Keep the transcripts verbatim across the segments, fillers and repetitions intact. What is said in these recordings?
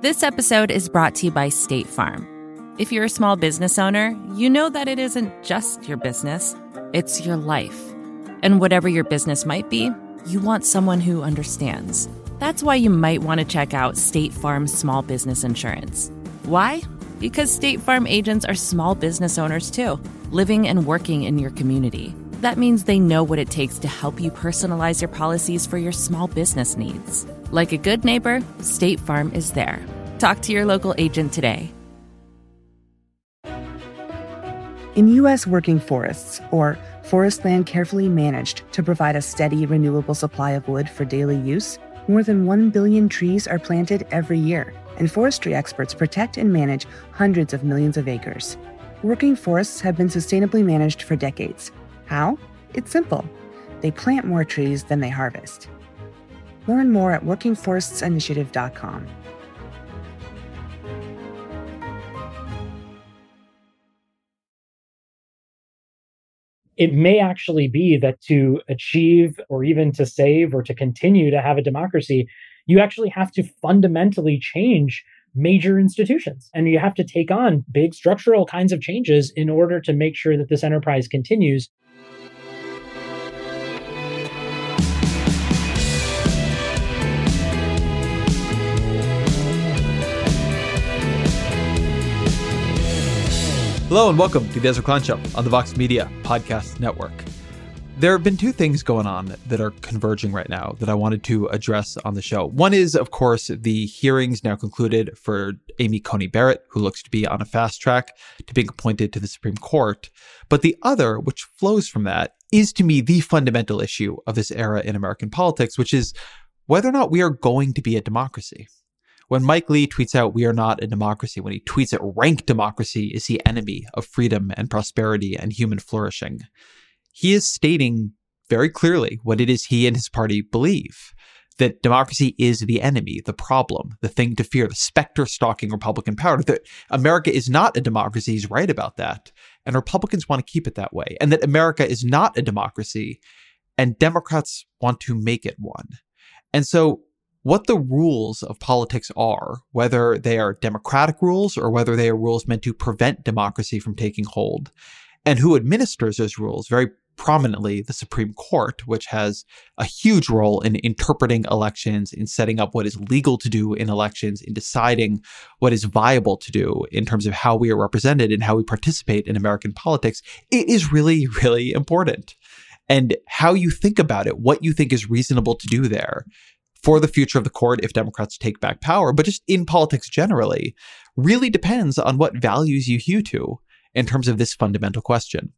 This episode is brought to you by State Farm. If you're a small business owner, you know that it isn't just your business, it's your life. And whatever your business might be, you want someone who understands. That's why you might want to check out State Farm Small Business Insurance. Why? Because State Farm agents are small business owners too, living and working in your community. That means they know what it takes to help you personalize your policies for your small business needs. Like a good neighbor, State Farm is there. Talk to your local agent today. In U S working forests, or forest land carefully managed to provide a steady, renewable supply of wood for daily use, more than one billion trees are planted every year, and forestry experts protect and manage hundreds of millions of acres. Working forests have been sustainably managed for decades. How? It's simple. They plant more trees than they harvest. Learn more at working forests initiative dot com. It may actually be that to achieve or even to save or to continue to have a democracy, you actually have to fundamentally change major institutions. And you have to take on big structural kinds of changes in order to make sure that this enterprise continues. Hello and welcome to the Ezra Klein Show on the Vox Media Podcast Network. There have been two things going on that are converging right now that I wanted to address on the show. One is, of course, the hearings now concluded for Amy Coney Barrett, who looks to be on a fast track to being appointed to the Supreme Court. But the other, which flows from that, is to me the fundamental issue of this era in American politics, which is whether or not we are going to be a democracy. When Mike Lee tweets out, "We are not a democracy," when he tweets that rank democracy is the enemy of freedom and prosperity and human flourishing, he is stating very clearly what it is he and his party believe, that democracy is the enemy, the problem, the thing to fear, the specter stalking Republican power, that America is not a democracy. He's right about that. And Republicans want to keep it that way. And that America is not a democracy and Democrats want to make it one. And so what the rules of politics are, whether they are democratic rules or whether they are rules meant to prevent democracy from taking hold, and who administers those rules, very prominently the Supreme Court, which has a huge role in interpreting elections, in setting up what is legal to do in elections, in deciding what is viable to do in terms of how we are represented and how we participate in American politics, it is really, really important. And how you think about it, what you think is reasonable to do there for the future of the court if Democrats take back power, but just in politics generally, really depends on what values you hew to in terms of this fundamental question.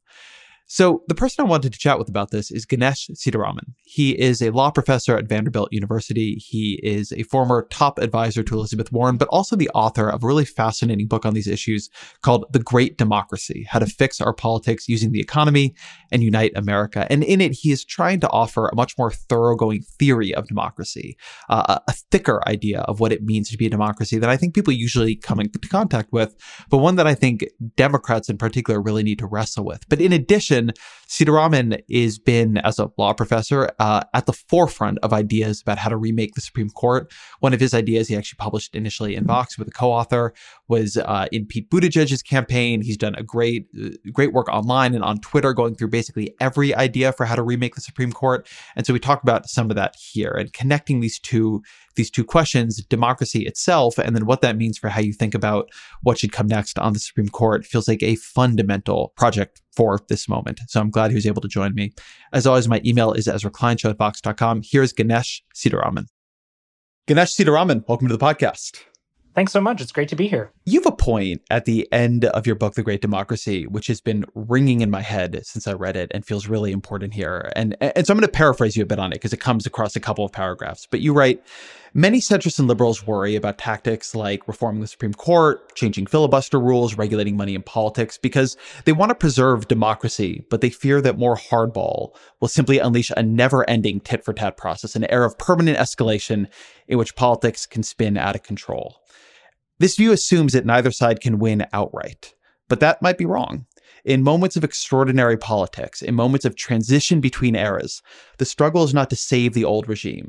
So the person I wanted to chat with about this is Ganesh Sitharaman. He is a law professor at Vanderbilt University. He is a former top advisor to Elizabeth Warren, but also the author of a really fascinating book on these issues called The Great Democracy: How to Fix Our Politics Using the Economy and Unite America. And in it, he is trying to offer a much more thoroughgoing theory of democracy, uh, a thicker idea of what it means to be a democracy that I think people usually come into contact with, but one that I think Democrats in particular really need to wrestle with. But in addition, Sitharaman has been, as a law professor, uh, at the forefront of ideas about how to remake the Supreme Court. One of his ideas he actually published initially in Vox with a co-author was uh, in Pete Buttigieg's campaign. He's done a great, uh, great work online and on Twitter, going through basically every idea for how to remake the Supreme Court. And so we talk about some of that here and connecting these two these two questions, democracy itself, and then what that means for how you think about what should come next on the Supreme Court, feels like a fundamental project for this moment. So I'm glad he was able to join me. As always, my email is ezra klein show at vox dot com. Here's Ganesh Sitharaman. Ganesh Sitharaman, welcome to the podcast. Thanks so much. It's great to be here. You have a point at the end of your book, The Great Democracy, which has been ringing in my head since I read it and feels really important here. And, and so I'm going to paraphrase you a bit on it because it comes across a couple of paragraphs. But you write, many centrists and liberals worry about tactics like reforming the Supreme Court, changing filibuster rules, regulating money in politics, because they want to preserve democracy, but they fear that more hardball will simply unleash a never-ending tit-for-tat process, an era of permanent escalation in which politics can spin out of control. This view assumes that neither side can win outright, but that might be wrong. In moments of extraordinary politics, in moments of transition between eras, the struggle is not to save the old regime.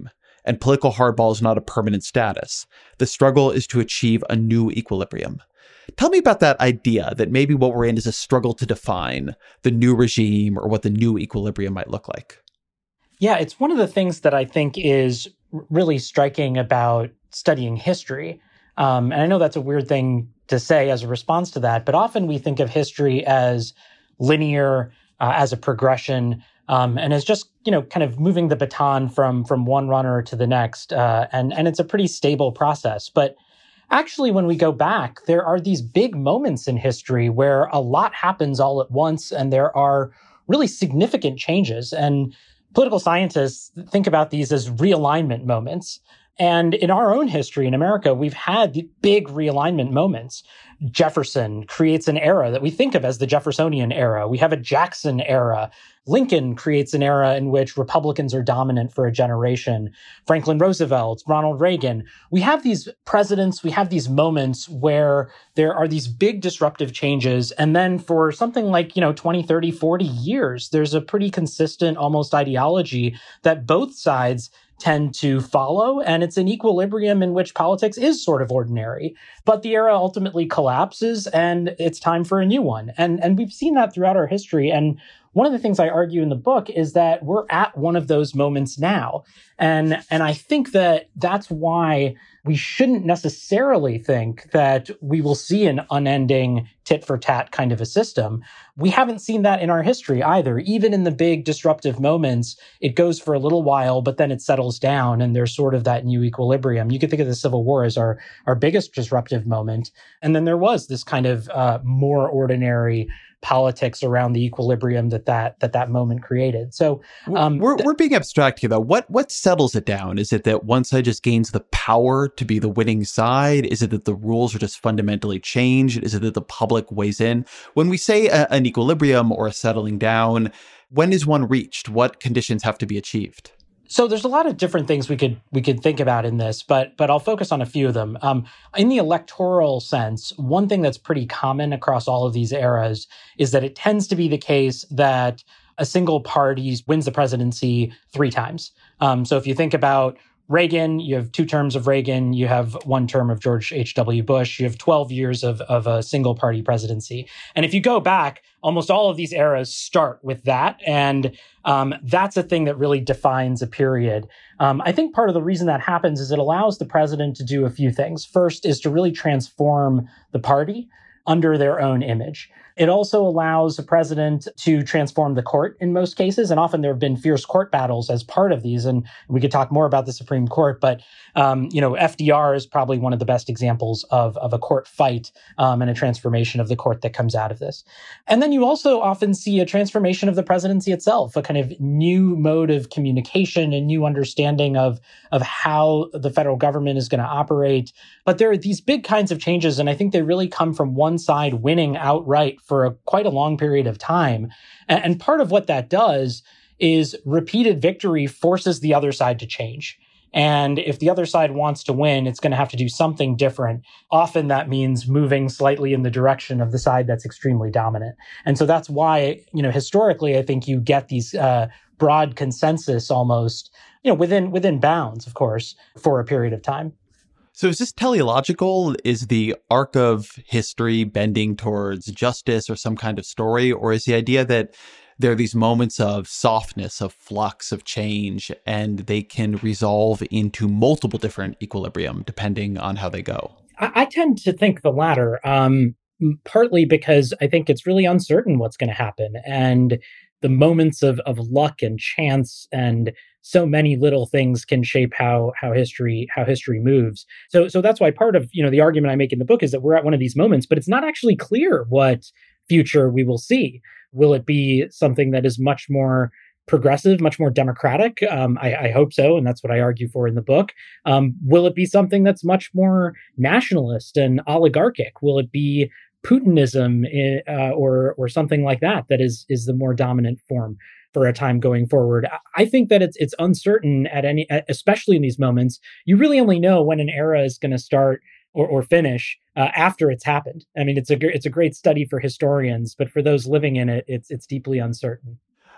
and political hardball is not a permanent status. The struggle is to achieve a new equilibrium. Tell me about that idea that maybe what we're in is a struggle to define the new regime or what the new equilibrium might look like. Yeah, it's one of the things that I think is really striking about studying history. Um, and I know that's a weird thing to say as a response to that, but often we think of history as linear, uh, as a progression, um, and as just, you know, kind of moving the baton from from one runner to the next. Uh, and, and it's a pretty stable process. But actually, when we go back, there are these big moments in history where a lot happens all at once, and there are really significant changes. And political scientists think about these as realignment moments. And in our own history in America, we've had the big realignment moments. Jefferson creates an era that we think of as the Jeffersonian era. We have a Jackson era. Lincoln creates an era in which Republicans are dominant for a generation. Franklin Roosevelt, Ronald Reagan. We have these presidents, we have these moments where there are these big disruptive changes. And then for something like, you know, twenty, thirty, forty years, there's a pretty consistent almost ideology that both sides tend to follow. And it's an equilibrium in which politics is sort of ordinary. But the era ultimately collapses and it's time for a new one. And, and we've seen that throughout our history. And one of the things I argue in the book is that we're at one of those moments now. And, and I think that that's why we shouldn't necessarily think that we will see an unending tit for tat kind of a system. We haven't seen that in our history either. Even in the big disruptive moments, it goes for a little while, but then it settles down and there's sort of that new equilibrium. You could think of the Civil War as our, our biggest disruptive moment. And then there was this kind of uh, more ordinary politics around the equilibrium that that that, that moment created. So um, we're we're being abstract here, though. What what settles it down? Is it that one side just gains the power to be the winning side? Is it that the rules are just fundamentally changed? Is it that the public weighs in? When we say a, an equilibrium or a settling down, when is one reached? What conditions have to be achieved? So there's a lot of different things we could we could think about in this, but but I'll focus on a few of them. Um, in the electoral sense, one thing that's pretty common across all of these eras is that it tends to be the case that a single party wins the presidency three times. Um, so if you think about Reagan, you have two terms of Reagan, you have one term of George H W. Bush, you have twelve years of, of a single party presidency. And if you go back, almost all of these eras start with that. And um, that's a thing that really defines a period. Um, I think part of the reason that happens is it allows the president to do a few things. First is to really transform the party under their own image. It also allows the president to transform the court in most cases. And often there have been fierce court battles as part of these. And we could talk more about the Supreme Court. But, um, you know, F D R is probably one of the best examples of, of a court fight um, and a transformation of the court that comes out of this. And then you also often see a transformation of the presidency itself, a kind of new mode of communication, a new understanding of, of how the federal government is going to operate. But there are these big kinds of changes. And I think they really come from one side winning outright for a, quite a long period of time. And, and part of what that does is repeated victory forces the other side to change. And if the other side wants to win, it's going to have to do something different. Often that means moving slightly in the direction of the side that's extremely dominant. And so that's why, you know, historically, I think you get these uh, broad consensus almost, you know, within within bounds, of course, for a period of time. So is this teleological? Is the arc of history bending towards justice or some kind of story? Or is the idea that there are these moments of softness, of flux, of change, and they can resolve into multiple different equilibrium depending on how they go? I, I tend to think the latter, um, partly because I think it's really uncertain what's going to happen. And the moments of, of luck and chance and so many little things can shape how how history how history moves. So so that's why part of, you know, the argument I make in the book is that we're at one of these moments, but it's not actually clear what future we will see. Will it be something that is much more progressive, much more democratic? Um, I, I hope so, and that's what I argue for in the book. Um, will it be something that's much more nationalist and oligarchic? Will it be Putinism uh, or or something like that that is is the more dominant form for a time going forward? I think that it's it's uncertain at any, especially in these moments. You really only know when an era is going to start or, or finish uh, after it's happened. I mean, it's a it's a great study for historians, but for those living in it, it's it's deeply uncertain.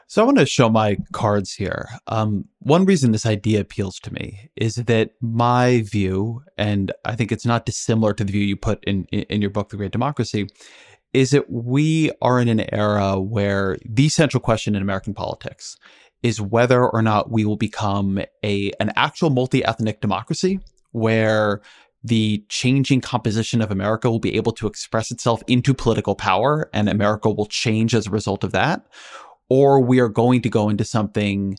So I want to show my cards here. Um, one reason this idea appeals to me is that my view, and I think it's not dissimilar to the view you put in, in your book, The Great Democracy, is that we are in an era where the central question in American politics is whether or not we will become a an actual multi-ethnic democracy where the changing composition of America will be able to express itself into political power and America will change as a result of that, or we are going to go into something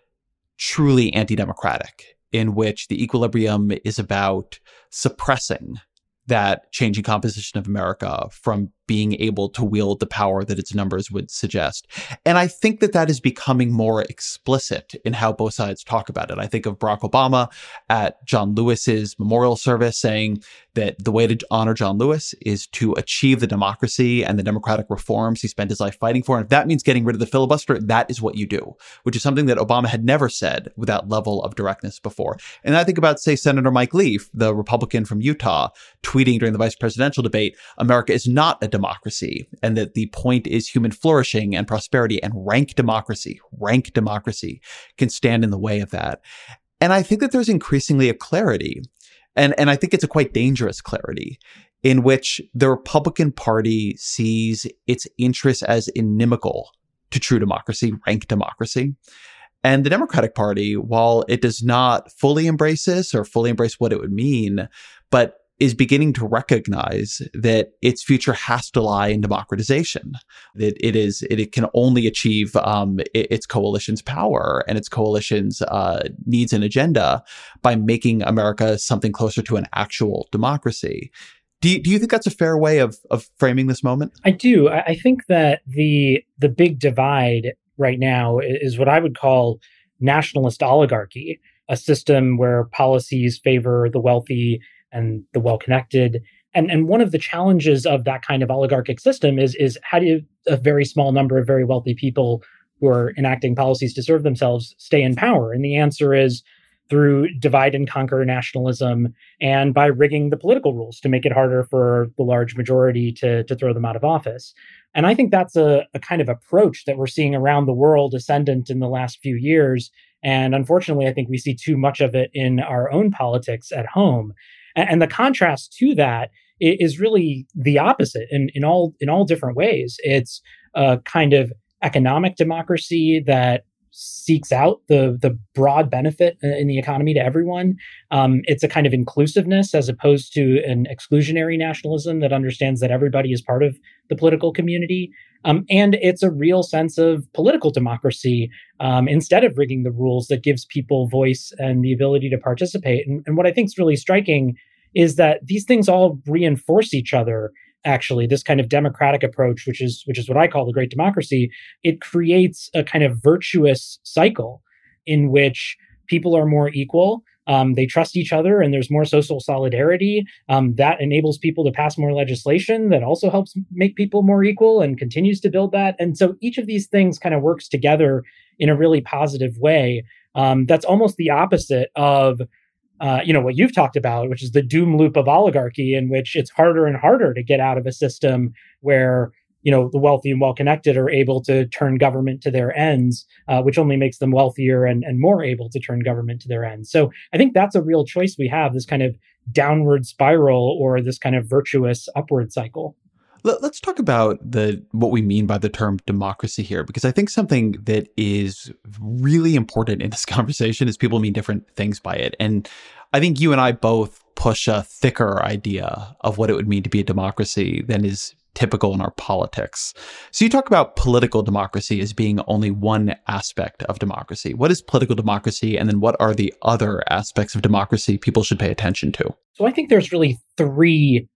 truly anti-democratic in which the equilibrium is about suppressing that changing composition of America from being able to wield the power that its numbers would suggest. And I think that that is becoming more explicit in how both sides talk about it. I think of Barack Obama at John Lewis's memorial service saying that the way to honor John Lewis is to achieve the democracy and the democratic reforms he spent his life fighting for. And if that means getting rid of the filibuster, that is what you do, which is something that Obama had never said with that level of directness before. And I think about, say, Senator Mike Lee, the Republican from Utah, tweeting during the vice presidential debate, America is not a democracy, and that the point is human flourishing and prosperity, and rank democracy, rank democracy can stand in the way of that. And I think that there's increasingly a clarity, and, and I think it's a quite dangerous clarity, in which the Republican Party sees its interests as inimical to true democracy, rank democracy. And the Democratic Party, while it does not fully embrace this or fully embrace what it would mean, but is beginning to recognize that its future has to lie in democratization. That it is, it, it can only achieve um, it, its coalition's power and its coalition's uh, needs and agenda by making America something closer to an actual democracy. Do you, do you think that's a fair way of of framing this moment? I do. I, I think that the the big divide right now is what I would call nationalist oligarchy, a system where policies favor the wealthy and the well-connected. And, and one of the challenges of that kind of oligarchic system is, is how do you, a very small number of very wealthy people who are enacting policies to serve themselves stay in power? And the answer is through divide and conquer nationalism and by rigging the political rules to make it harder for the large majority to, to throw them out of office. And I think that's a, a kind of approach that we're seeing around the world ascendant in the last few years. And unfortunately, I think we see too much of it in our own politics at home. And the contrast to that is really the opposite in, in all in all different ways. It's a kind of economic democracy that seeks out the, the broad benefit in the economy to everyone. Um, it's a kind of inclusiveness as opposed to an exclusionary nationalism that understands that everybody is part of the political community. Um, and it's a real sense of political democracy um, instead of rigging the rules that gives people voice and the ability to participate. And, and what I think is really striking is that these things all reinforce each other. Actually, this kind of democratic approach, which is which is what I call the great democracy, it creates a kind of virtuous cycle in which people are more equal. Um, they trust each other and there's more social solidarity. Um, that enables people to pass more legislation that also helps make people more equal and continues to build that. And so each of these things kind of works together in a really positive way. Um, that's almost the opposite of Uh, you know, what you've talked about, which is the doom loop of oligarchy, in which it's harder and harder to get out of a system where, you know, the wealthy and well-connected are able to turn government to their ends, uh, which only makes them wealthier and, and more able to turn government to their ends. So I think that's a real choice we have, this kind of downward spiral or this kind of virtuous upward cycle. Let's talk about the what we mean by the term democracy here, because I think something that is really important in this conversation is people mean different things by it. And I think you and I both push a thicker idea of what it would mean to be a democracy than is typical in our politics. So you talk about political democracy as being only one aspect of democracy. What is political democracy? And then what are the other aspects of democracy people should pay attention to? So I think there's really three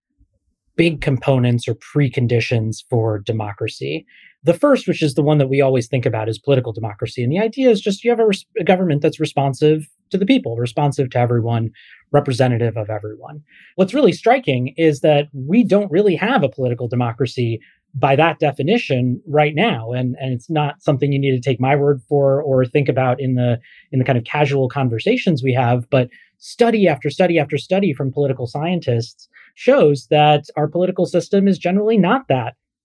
big components or preconditions for democracy. The first, which is the one that we always think about, is political democracy. And the idea is just you have a, res- a government that's responsive to the people, responsive to everyone, representative of everyone. What's really striking is that we don't really have a political democracy by that definition right now. And, and it's not something you need to take my word for or think about in the in the kind of casual conversations we have, but study after study after study from political scientists shows that our political system is generally not that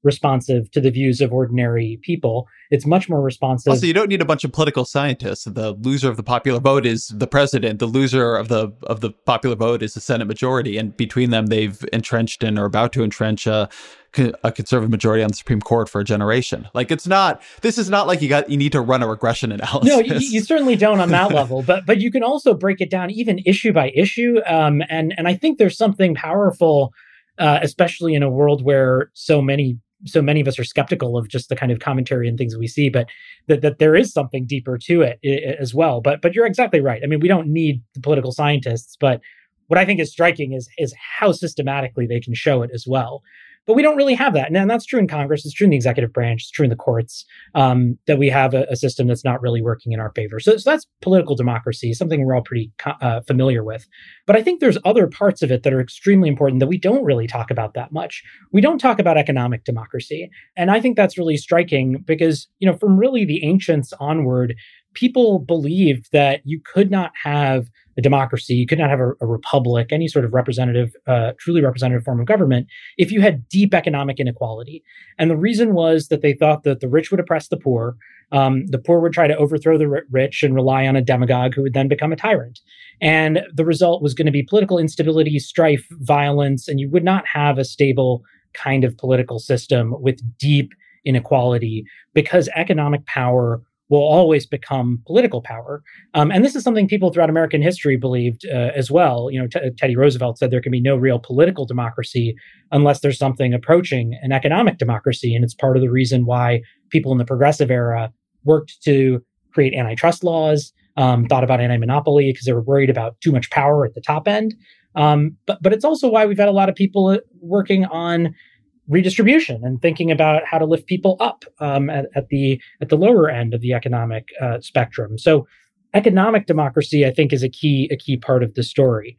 responsive to the views of ordinary people. It's much more responsive. Also, you don't need a bunch of political scientists. The loser of the popular vote is the president. The loser of the of the popular vote is the Senate majority. And between them, they've entrenched and are about to entrench a, a conservative majority on the Supreme Court for a generation. Like, it's not, this is not like you got, you need to run a regression analysis. No, you, you certainly don't on that level. But but you can also break it down even issue by issue. Um, and, and I think there's something powerful, uh, especially in a world where so many so many of us are skeptical of just the kind of commentary and things we see, but that, that there is something deeper to it I- as well. But but you're exactly right. I mean, we don't need the political scientists, but what I think is striking is is how systematically they can show it as well. But we don't really have that. And that's true in Congress. It's true in the executive branch. It's true in the courts, um, that we have a, a system that's not really working in our favor. So, so that's political democracy, something we're all pretty uh, familiar with. But I think there's other parts of it that are extremely important that we don't really talk about that much. We don't talk about economic democracy. And I think that's really striking because, you know, from really the ancients onward, people believed that you could not have a democracy, you could not have a, a republic, any sort of representative, uh, truly representative form of government, if you had deep economic inequality. And the reason was that they thought that the rich would oppress the poor, um, the poor would try to overthrow the rich and rely on a demagogue who would then become a tyrant. And the result was going to be political instability, strife, violence, and you would not have a stable kind of political system with deep inequality because economic power will always become political power. Um, and this is something people throughout American history believed uh, as well. You know, T- Teddy Roosevelt said there can be no real political democracy unless there's something approaching an economic democracy. And it's part of the reason why people in the progressive era worked to create antitrust laws, um, thought about anti-monopoly because they were worried about too much power at the top end. Um, but, but it's also why we've had a lot of people working on redistribution and thinking about how to lift people up um, at, at the at the lower end of the economic uh, spectrum. So, economic democracy, I think, is a key a key part of the story.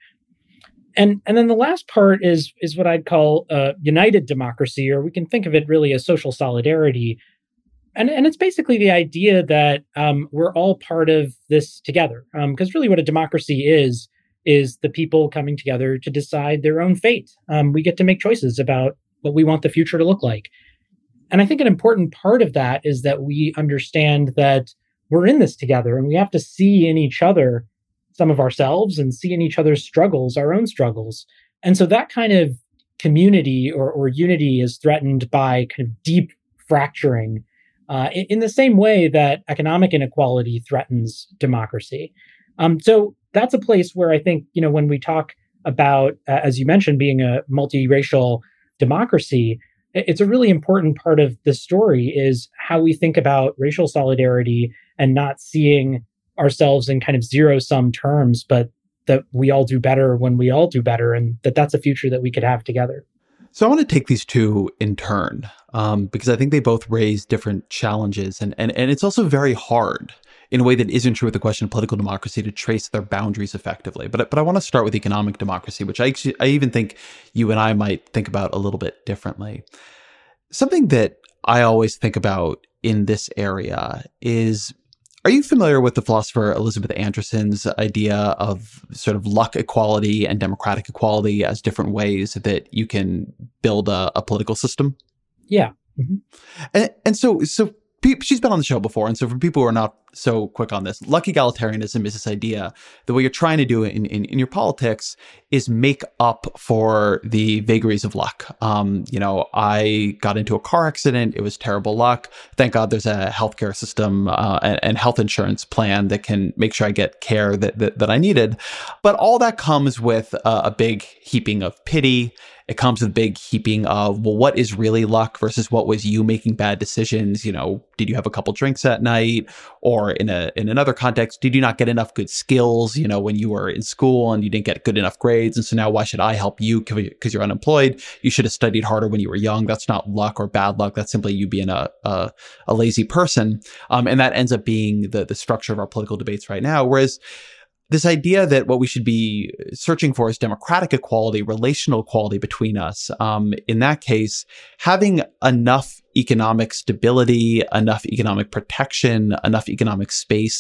And and then the last part is is what I'd call uh, united democracy, or we can think of it really as social solidarity. And and it's basically the idea that um, we're all part of this together. Because um, really, what a democracy is is the people coming together to decide their own fate. Um, we get to make choices about what we want the future to look like. And I think an important part of that is that we understand that we're in this together and we have to see in each other some of ourselves and see in each other's struggles, our own struggles. And so that kind of community or, or unity is threatened by kind of deep fracturing uh, in, in the same way that economic inequality threatens democracy. Um, so that's a place where I think, you know, when we talk about, uh, as you mentioned, being a multiracial democracy, it's a really important part of the story is how we think about racial solidarity and not seeing ourselves in kind of zero-sum terms, but that we all do better when we all do better, and that that's a future that we could have together. So I want to take these two in turn, um, because I think they both raise different challenges, and, and, and it's also very hard in a way that isn't true with the question of political democracy to trace their boundaries effectively. But, but I want to start with economic democracy, which I, actually, I even think you and I might think about a little bit differently. Something that I always think about in this area is, are you familiar with the philosopher Elizabeth Anderson's idea of sort of luck equality and democratic equality as different ways that you can build a, a political system? Yeah. Mm-hmm. And, and so, so she's been on the show before. And so for people who are not so quick on this, luck egalitarianism is this idea that what you're trying to do in, in, in your politics is make up for the vagaries of luck. Um, you know, I got into a car accident. It was terrible luck. Thank God there's a healthcare system uh, and, and health insurance plan that can make sure I get care that, that, that I needed. But all that comes with uh, a big heaping of pity. It comes with a big heaping of, well, what is really luck versus what was you making bad decisions? You know, did you have a couple drinks that night? Or in a in another context, did you not get enough good skills, you know, when you were in school and you didn't get good enough grades? And so now why should I help you because you're unemployed? You should have studied harder when you were young. That's not luck or bad luck. That's simply you being a a, a lazy person. Um, and that ends up being the the structure of our political debates right now. Whereas this idea that what we should be searching for is democratic equality, relational equality between us. Um, in that case, having enough economic stability, enough economic protection, enough economic space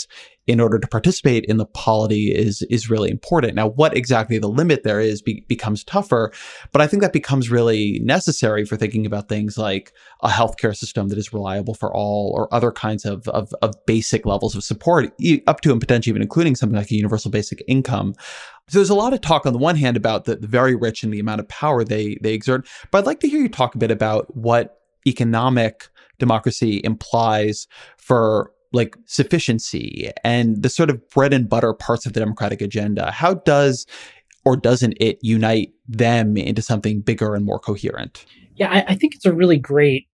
in order to participate in the polity is is really important. Now, what exactly the limit there is be, becomes tougher, but I think that becomes really necessary for thinking about things like a healthcare system that is reliable for all, or other kinds of, of, of basic levels of support, up to and potentially even including something like a universal basic income. So there's a lot of talk on the one hand about the, the very rich and the amount of power they they exert, but I'd like to hear you talk a bit about what economic democracy implies for like sufficiency and the sort of bread and butter parts of the democratic agenda. How does or doesn't it unite them into something bigger and more coherent? Yeah, I, I think it's a really great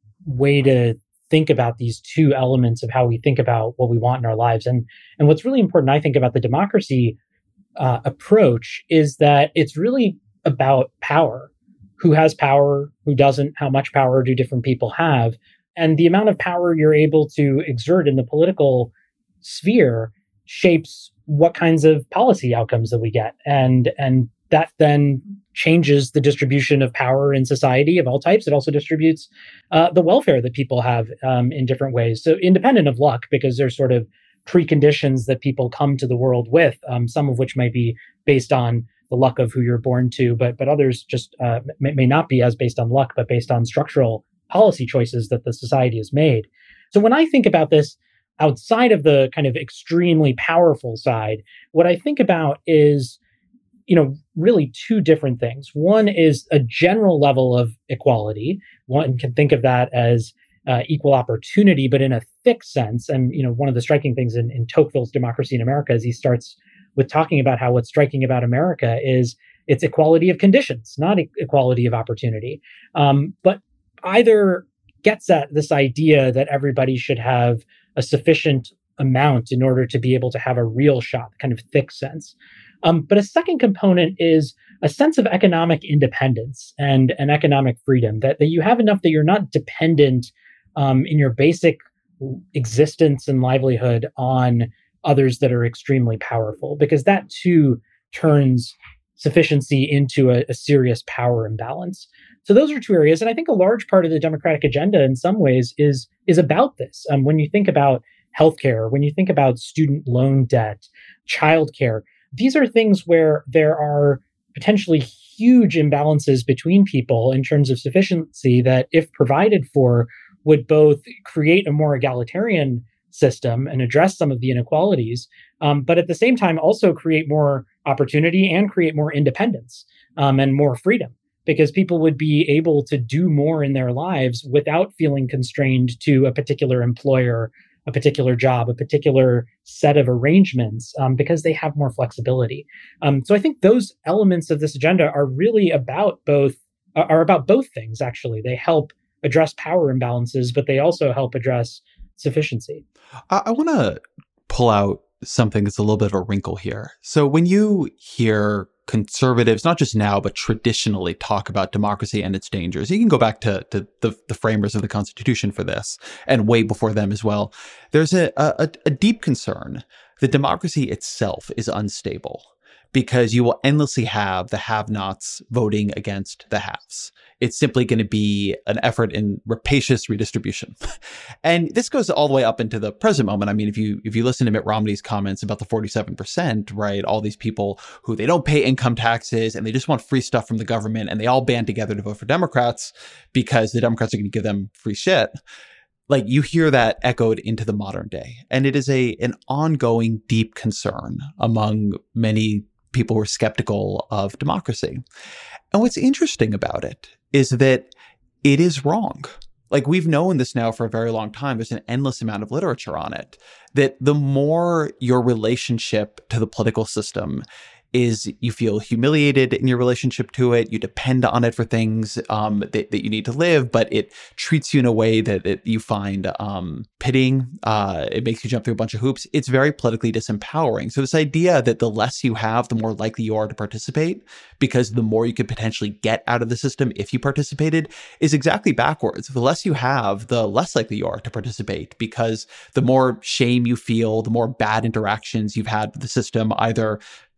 way to think about these two elements of how we think about what we want in our lives. And, and what's really important, I think, about the democracy uh, approach is that it's really about power. Who has power, who doesn't, how much power do different people have? And the amount of power you're able to exert in the political sphere shapes what kinds of policy outcomes that we get. And, and that then changes the distribution of power in society of all types. It also distributes uh, the welfare that people have um, in different ways. So independent of luck, because there's sort of preconditions that people come to the world with, um, some of which might be based on the luck of who you're born to, but but others just uh, may, may not be as based on luck, but based on structural policy choices that the society has made. So when I think about this outside of the kind of extremely powerful side, what I think about is, you know, really two different things. One is a general level of equality. One can think of that as uh, equal opportunity, but in a thick sense. And, you know, one of the striking things in, in Tocqueville's Democracy in America is he starts with talking about how what's striking about America is its equality of conditions, not e- equality of opportunity. Um, but either gets at this idea that everybody should have a sufficient amount in order to be able to have a real shot, kind of thick sense. Um, but a second component is a sense of economic independence and, and economic freedom, that, that you have enough that you're not dependent um, in your basic existence and livelihood on others that are extremely powerful, because that too turns sufficiency into a, a serious power imbalance. So those are two areas. And I think a large part of the democratic agenda in some ways is, is about this. Um, when you think about healthcare, when you think about student loan debt, childcare, these are things where there are potentially huge imbalances between people in terms of sufficiency that, if provided for, would both create a more egalitarian system and address some of the inequalities, um, but at the same time also create more opportunity and create more independence um, and more freedom, because people would be able to do more in their lives without feeling constrained to a particular employer, a particular job, a particular set of arrangements, um, because they have more flexibility. Um, so I think those elements of this agenda are really about both, uh, are about both things, actually. They help address power imbalances, but they also help address sufficiency. I, I want to pull out something that's a little bit of a wrinkle here. So when you hear conservatives, not just now, but traditionally talk about democracy and its dangers, you can go back to, to the, the framers of the Constitution for this, and way before them as well. There's a, a, a deep concern that democracy itself is unstable, because you will endlessly have the have-nots voting against the haves. It's simply going to be an effort in rapacious redistribution. And this goes all the way up into the present moment. I mean, if you if you listen to Mitt Romney's comments about the forty-seven percent, right, all these people who they don't pay income taxes and they just want free stuff from the government, and they all band together to vote for Democrats because the Democrats are going to give them free shit. Like, you hear that echoed into the modern day. And it is a an ongoing deep concern among many people who are skeptical of democracy. And what's interesting about it is that it is wrong. Like, we've known this now for a very long time. There's an endless amount of literature on it, that the more your relationship to the political system is, you feel humiliated in your relationship to it, you depend on it for things um, that, that you need to live, but it treats you in a way that, that you find um, pitying. Uh, it makes you jump through a bunch of hoops. It's very politically disempowering. So this idea that the less you have, the more likely you are to participate, because the more you could potentially get out of the system if you participated, is exactly backwards. The less you have, the less likely you are to participate, because the more shame you feel, the more bad interactions you've had with the system, either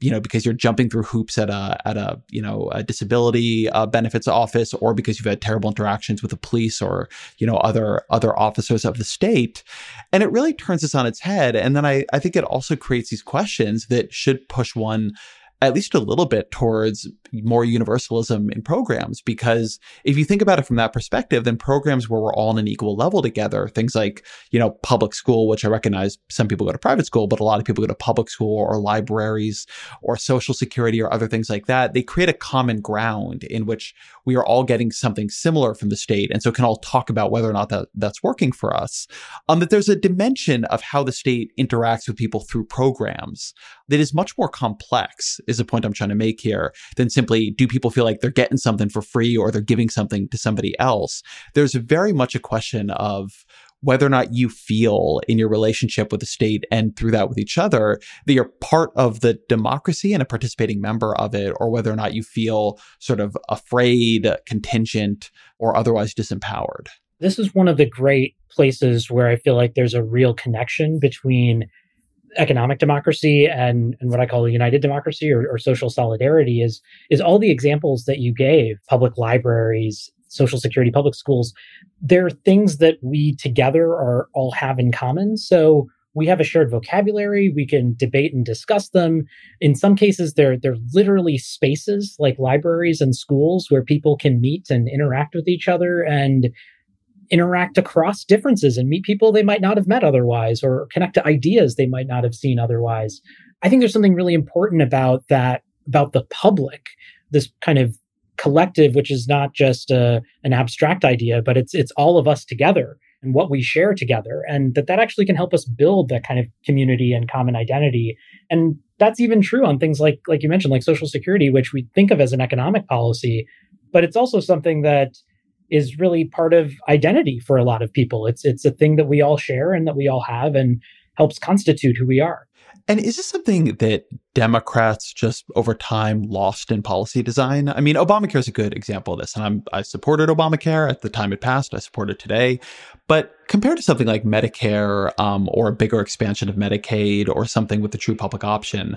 you know, because you're jumping through hoops at a, at a, you know, a disability uh, benefits office, or because you've had terrible interactions with the police or, you know, other, other officers of the state. And it really turns this on its head. And then I, I think it also creates these questions that should push one at least a little bit towards more universalism in programs. Because if you think about it from that perspective, then programs where we're all on an equal level together, things like, you know, public school, which I recognize some people go to private school, but a lot of people go to public school or libraries or social security or other things like that, they create a common ground in which we are all getting something similar from the state. And so can all talk about whether or not that that's working for us. Um, that there's a dimension of how the state interacts with people through programs that is much more complex, is the point I'm trying to make here, than simply do people feel like they're getting something for free or they're giving something to somebody else. There's very much a question of whether or not you feel in your relationship with the state and through that with each other that you're part of the democracy and a participating member of it, or whether or not you feel sort of afraid, contingent, or otherwise disempowered. This is one of the great places where I feel like there's a real connection between economic democracy and, and what I call a united democracy or, or social solidarity is, is all the examples that you gave, public libraries, social security, public schools. They're things that we together are all have in common. So we have a shared vocabulary. We can debate and discuss them. In some cases, they're, they're literally spaces like libraries and schools where people can meet and interact with each other and interact across differences and meet people they might not have met otherwise, or connect to ideas they might not have seen otherwise. I think there's something really important about that, about the public, this kind of collective, which is not just a, an abstract idea, but it's it's all of us together and what we share together. And that that actually can help us build that kind of community and common identity. And that's even true on things like, like you mentioned, like Social Security, which we think of as an economic policy, but it's also something that is really part of identity for a lot of people. It's it's a thing that we all share and that we all have and helps constitute who we are. And is this something that Democrats just over time lost in policy design? I mean, Obamacare is a good example of this. And I'm, I supported Obamacare at the time it passed. I support it today. But compared to something like Medicare um, or a bigger expansion of Medicaid or something with the true public option,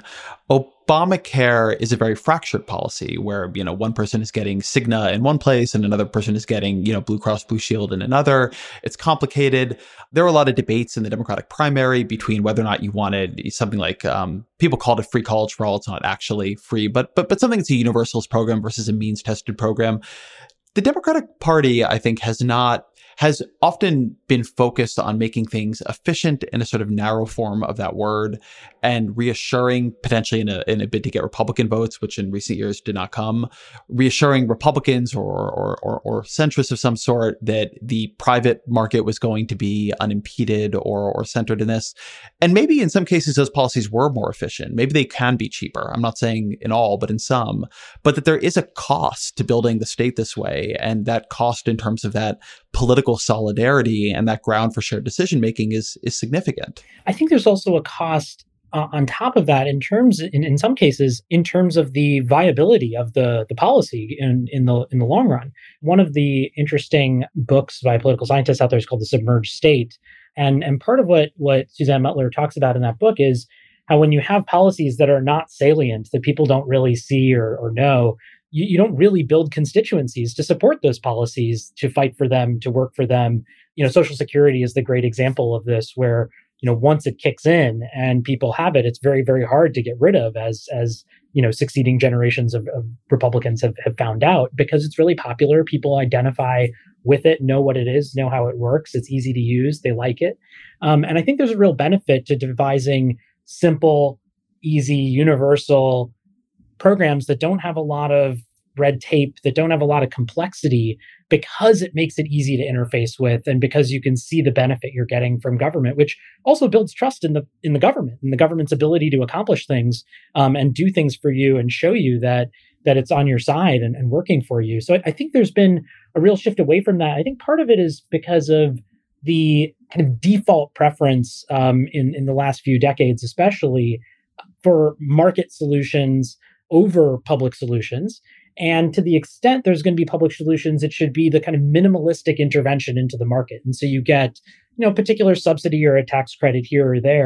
Obamacare is a very fractured policy where, you know, one person is getting Cigna in one place and another person is getting, you know, Blue Cross Blue Shield in another. It's complicated. There were a lot of debates in the Democratic primary between whether or not you wanted something like, um, people called it free college for all. It's not actually free, but, but, but something that's a universalist program versus a means tested program. The Democratic Party, I think, has not has often been focused on making things efficient in a sort of narrow form of that word and reassuring, potentially in a, in a bid to get Republican votes, which in recent years did not come, reassuring Republicans or, or, or, or centrists of some sort that the private market was going to be unimpeded or, or centered in this. And maybe in some cases, those policies were more efficient. Maybe they can be cheaper. I'm not saying in all, but in some, but that there is a cost to building the state this way. And that cost in terms of that political solidarity and that ground for shared decision making is is significant. I think there's also a cost uh, on top of that in terms, in, in some cases, in terms of the viability of the the policy in in the in the long run. One of the interesting books by political scientists out there is called The Submerged State, and and part of what what Suzanne Mettler talks about in that book is how when you have policies that are not salient, that people don't really see or, or know, You, you don't really build constituencies to support those policies, to fight for them, to work for them. You know, Social Security is the great example of this, where, you know, once it kicks in and people have it, it's very, very hard to get rid of, as, as you know, succeeding generations of, of Republicans have, have found out, because it's really popular. People identify with it, know what it is, know how it works. It's easy to use. They like it. Um, and I think there's a real benefit to devising simple, easy, universal programs that don't have a lot of red tape, that don't have a lot of complexity, because it makes it easy to interface with, and because you can see the benefit you're getting from government, which also builds trust in the in the government and the government's ability to accomplish things um, and do things for you and show you that that it's on your side and, and working for you. So I, I think there's been a real shift away from that. I think part of it is because of the kind of default preference um, in in the last few decades, especially for market solutions over public solutions. And to the extent there's going to be public solutions, it should be the kind of minimalistic intervention into the market. And so you get, you know, a particular subsidy or a tax credit here or there,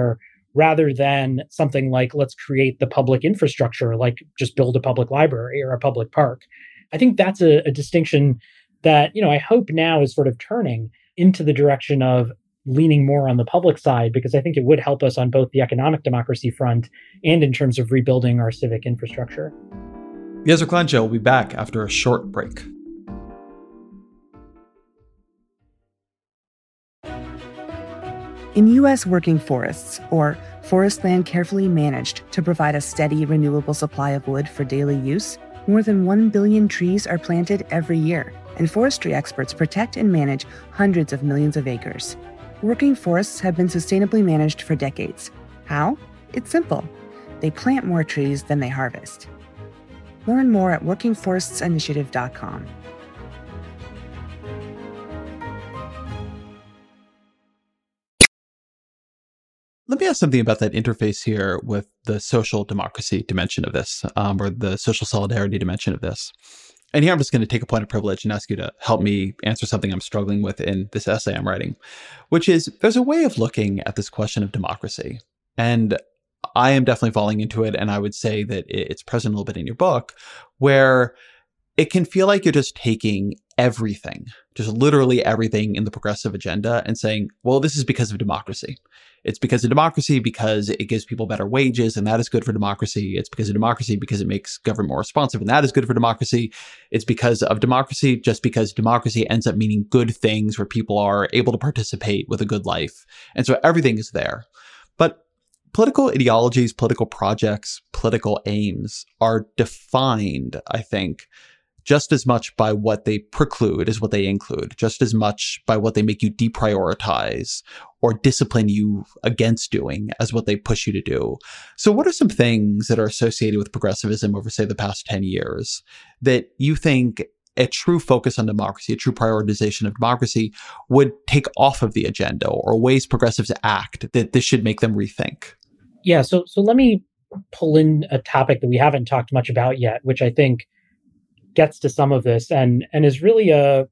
rather than something like, let's create the public infrastructure, like just build a public library or a public park. I think that's a, a distinction that, you know, I hope now is sort of turning into the direction of leaning more on the public side, because I think it would help us on both the economic democracy front and in terms of rebuilding our civic infrastructure. The Ezra Klein Show will be back after a short break. In U S working forests, or forest land carefully managed to provide a steady, renewable supply of wood for daily use, more than one billion trees are planted every year, and forestry experts protect and manage hundreds of millions of acres. Working forests have been sustainably managed for decades. How? It's simple. They plant more trees than they harvest. Learn more at working forests initiative dot com. Let me ask something about that interface here with the social democracy dimension of this, um, or the social solidarity dimension of this. And here I'm just going to take a point of privilege and ask you to help me answer something I'm struggling with in this essay I'm writing, which is there's a way of looking at this question of democracy. And I am definitely falling into it. And I would say that it's present a little bit in your book, where it can feel like you're just taking everything, just literally everything in the progressive agenda and saying, well, this is because of democracy. It's because of democracy because it gives people better wages, and that is good for democracy. It's because of democracy because it makes government more responsive, and that is good for democracy. It's because of democracy just because democracy ends up meaning good things where people are able to participate with a good life. And so everything is there. But political ideologies, political projects, political aims are defined, I think, just as much by what they preclude as what they include, just as much by what they make you deprioritize or discipline you against doing as what they push you to do. So what are some things that are associated with progressivism over, say, the past ten years that you think a true focus on democracy, a true prioritization of democracy would take off of the agenda, or ways progressives act that this should make them rethink? Yeah, so so let me pull in a topic that we haven't talked much about yet, which I think gets to some of this and and is really a,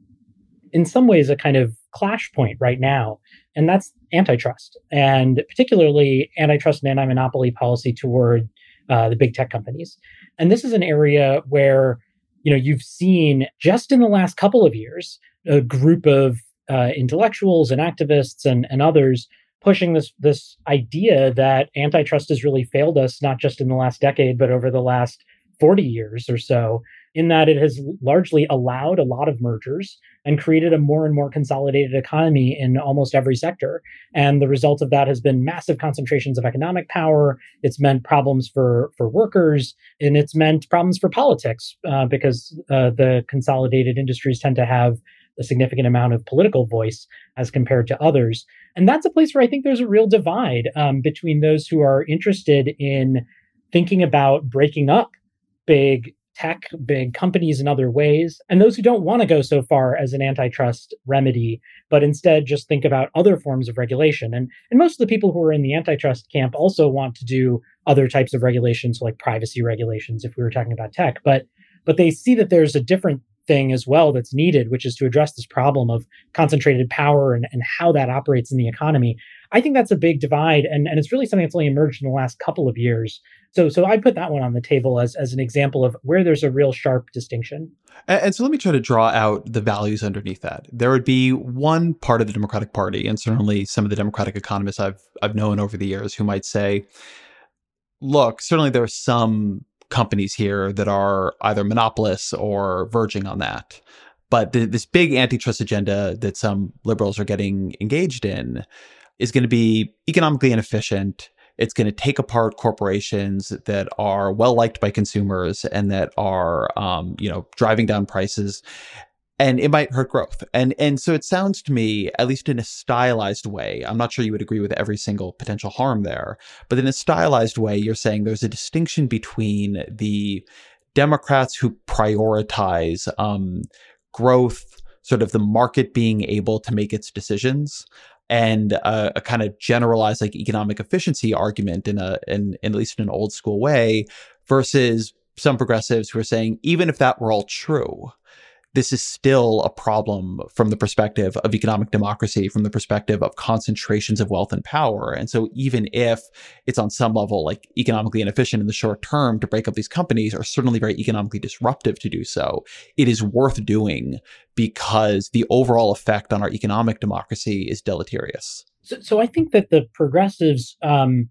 in some ways, a kind of clash point right now. And that's antitrust, and particularly antitrust and anti-monopoly policy toward uh, the big tech companies. And this is an area where, you know, you've seen just in the last couple of years, a group of uh, intellectuals and activists and, and others pushing this this idea that antitrust has really failed us, not just in the last decade, but over the last forty years or so, in that it has largely allowed a lot of mergers and created a more and more consolidated economy in almost every sector. And the result of that has been massive concentrations of economic power. It's meant problems for, for workers, and it's meant problems for politics, uh, because uh, the consolidated industries tend to have a significant amount of political voice as compared to others. And that's a place where I think there's a real divide um, between those who are interested in thinking about breaking up big tech, big companies in other ways, and those who don't want to go so far as an antitrust remedy, but instead just think about other forms of regulation. And, and most of the people who are in the antitrust camp also want to do other types of regulations, like privacy regulations, if we were talking about tech. But, but they see that there's a different thing as well that's needed, which is to address this problem of concentrated power and, and how that operates in the economy. I think that's a big divide, and, and it's really something that's only emerged in the last couple of years. So so I put that one on the table as, as an example of where there's a real sharp distinction. And, and so let me try to draw out the values underneath that. There would be one part of the Democratic Party, and certainly some of the Democratic economists I've I've known over the years, who might say, look, certainly there are some companies here that are either monopolists or verging on that. But the, this big antitrust agenda that some liberals are getting engaged in is going to be economically inefficient. It's going to take apart corporations that are well liked by consumers and that are, um, you know, driving down prices, and it might hurt growth. And and so it sounds to me, at least in a stylized way, I'm not sure you would agree with every single potential harm there, but in a stylized way, you're saying there's a distinction between the Democrats who prioritize um, growth, sort of the market being able to make its decisions, and a, a kind of generalized like economic efficiency argument in a in, in at least in an old school way, versus some progressives who are saying, even if that were all true, this is still a problem from the perspective of economic democracy, from the perspective of concentrations of wealth and power. And so even if it's on some level like economically inefficient in the short term to break up these companies, or certainly very economically disruptive to do so, it is worth doing because the overall effect on our economic democracy is deleterious. So, so I think that the progressives um,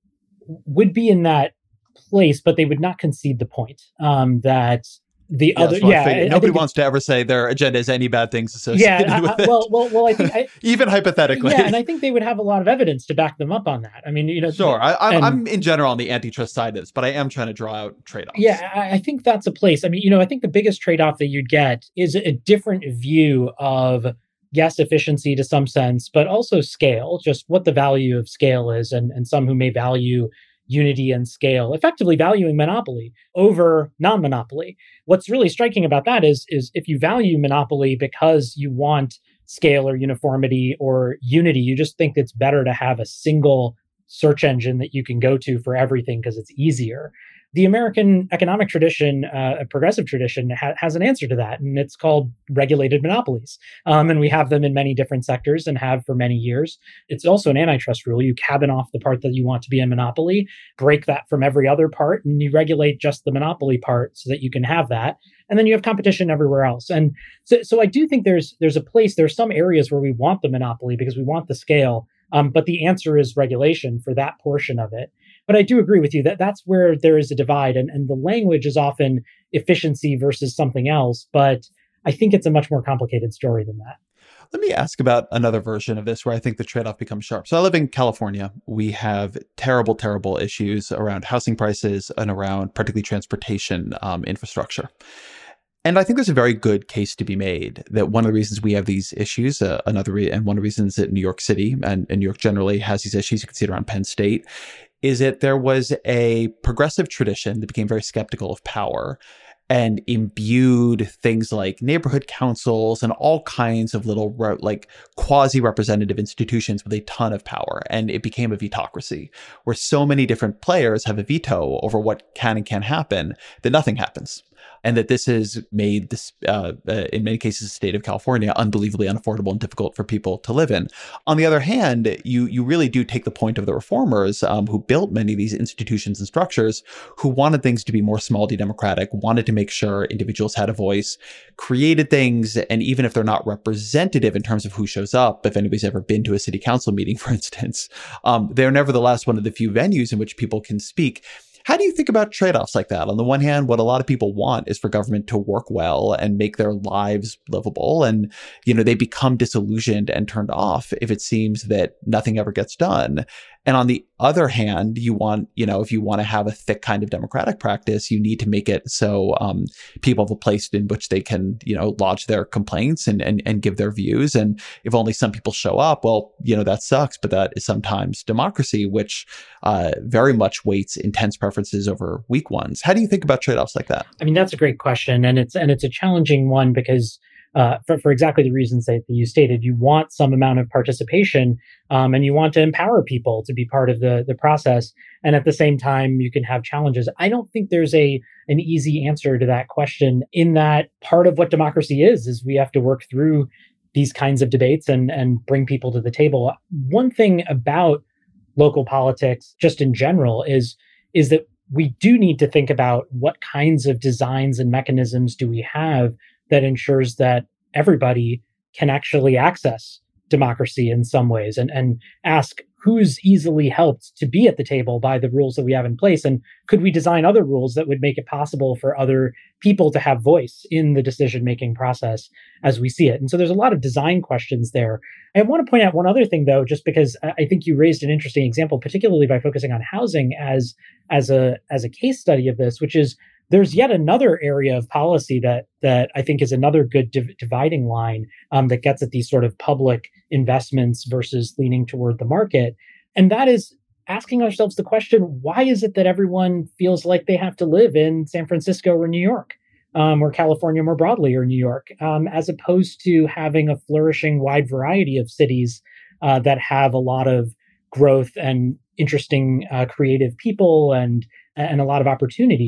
would be in that place, but they would not concede the point um, that the yes, other. Well, yeah, I I, Nobody I wants to ever say their agenda has any bad things associated yeah, with I, it. Well, well, well. I think I, even hypothetically. Yeah, and I think they would have a lot of evidence to back them up on that. I mean, you know, sure. I, I'm, and, I'm in general on the antitrust side of this, but I am trying to draw out trade-offs. Yeah, I, I think that's a place. I mean, you know, I think the biggest trade-off that you'd get is a different view of, yes, efficiency to some sense, but also scale, just what the value of scale is, and, and some who may value unity and scale, effectively valuing monopoly over non-monopoly. What's really striking about that is, is if you value monopoly because you want scale or uniformity or unity, you just think it's better to have a single search engine that you can go to for everything because it's easier. The American economic tradition, uh, a progressive tradition, ha- has an answer to that, and it's called regulated monopolies. Um, and we have them in many different sectors and have for many years. It's also an antitrust rule. You cabin off the part that you want to be a monopoly, break that from every other part, and you regulate just the monopoly part so that you can have that. And then you have competition everywhere else. And so, so I do think there's there's a place, there's some areas where we want the monopoly because we want the scale. Um, but the answer is regulation for that portion of it. But I do agree with you that that's where there is a divide. And, and the language is often efficiency versus something else. But I think it's a much more complicated story than that. Let me ask about another version of this where I think the trade-off becomes sharp. So I live in California. We have terrible, terrible issues around housing prices and around particularly transportation um, infrastructure. And I think there's a very good case to be made that one of the reasons we have these issues, uh, another re- and one of the reasons that New York City and, and New York generally has these issues, you can see it around Penn State, is that there was a progressive tradition that became very skeptical of power and imbued things like neighborhood councils and all kinds of little re- like quasi-representative institutions with a ton of power. And it became a vetocracy where so many different players have a veto over what can and can't happen that nothing happens. And that this has made this, uh, uh, in many cases, the state of California unbelievably unaffordable and difficult for people to live in. On the other hand, you you really do take the point of the reformers um, who built many of these institutions and structures, who wanted things to be more small d democratic, wanted to make sure individuals had a voice, created things, and even if they're not representative in terms of who shows up, if anybody's ever been to a city council meeting, for instance, um, they're nevertheless one of the few venues in which people can speak. How do you think about trade-offs like that? On the one hand, what a lot of people want is for government to work well and make their lives livable. And, you know, they become disillusioned and turned off if it seems that nothing ever gets done. And on the other hand, you want, you know, if you want to have a thick kind of democratic practice, you need to make it so um, people have a place in which they can, you know, lodge their complaints and, and, and give their views. And if only some people show up, well, you know, that sucks. But that is sometimes democracy, which uh, very much weights intense preferences over weak ones. How do you think about trade-offs like that? I mean, that's a great question. And it's and it's a challenging one because Uh, for, for exactly the reasons that you stated, you want some amount of participation um, and you want to empower people to be part of the, the process. And at the same time, you can have challenges. I don't think there's a an easy answer to that question, in that part of what democracy is, is we have to work through these kinds of debates and, and bring people to the table. One thing about local politics, just in general, is, is that we do need to think about what kinds of designs and mechanisms do we have that ensures that everybody can actually access democracy in some ways, and, and ask who's easily helped to be at the table by the rules that we have in place. And could we design other rules that would make it possible for other people to have voice in the decision-making process as we see it? And so there's a lot of design questions there. I want to point out one other thing, though, just because I think you raised an interesting example, particularly by focusing on housing as, as a, as a case study of this, which is there's yet another area of policy that that I think is another good div- dividing line um, that gets at these sort of public investments versus leaning toward the market. And that is asking ourselves the question, why is it that everyone feels like they have to live in San Francisco or New York um, or California more broadly, or New York, um, as opposed to having a flourishing wide variety of cities uh, that have a lot of growth and interesting uh, creative people and, and a lot of opportunity?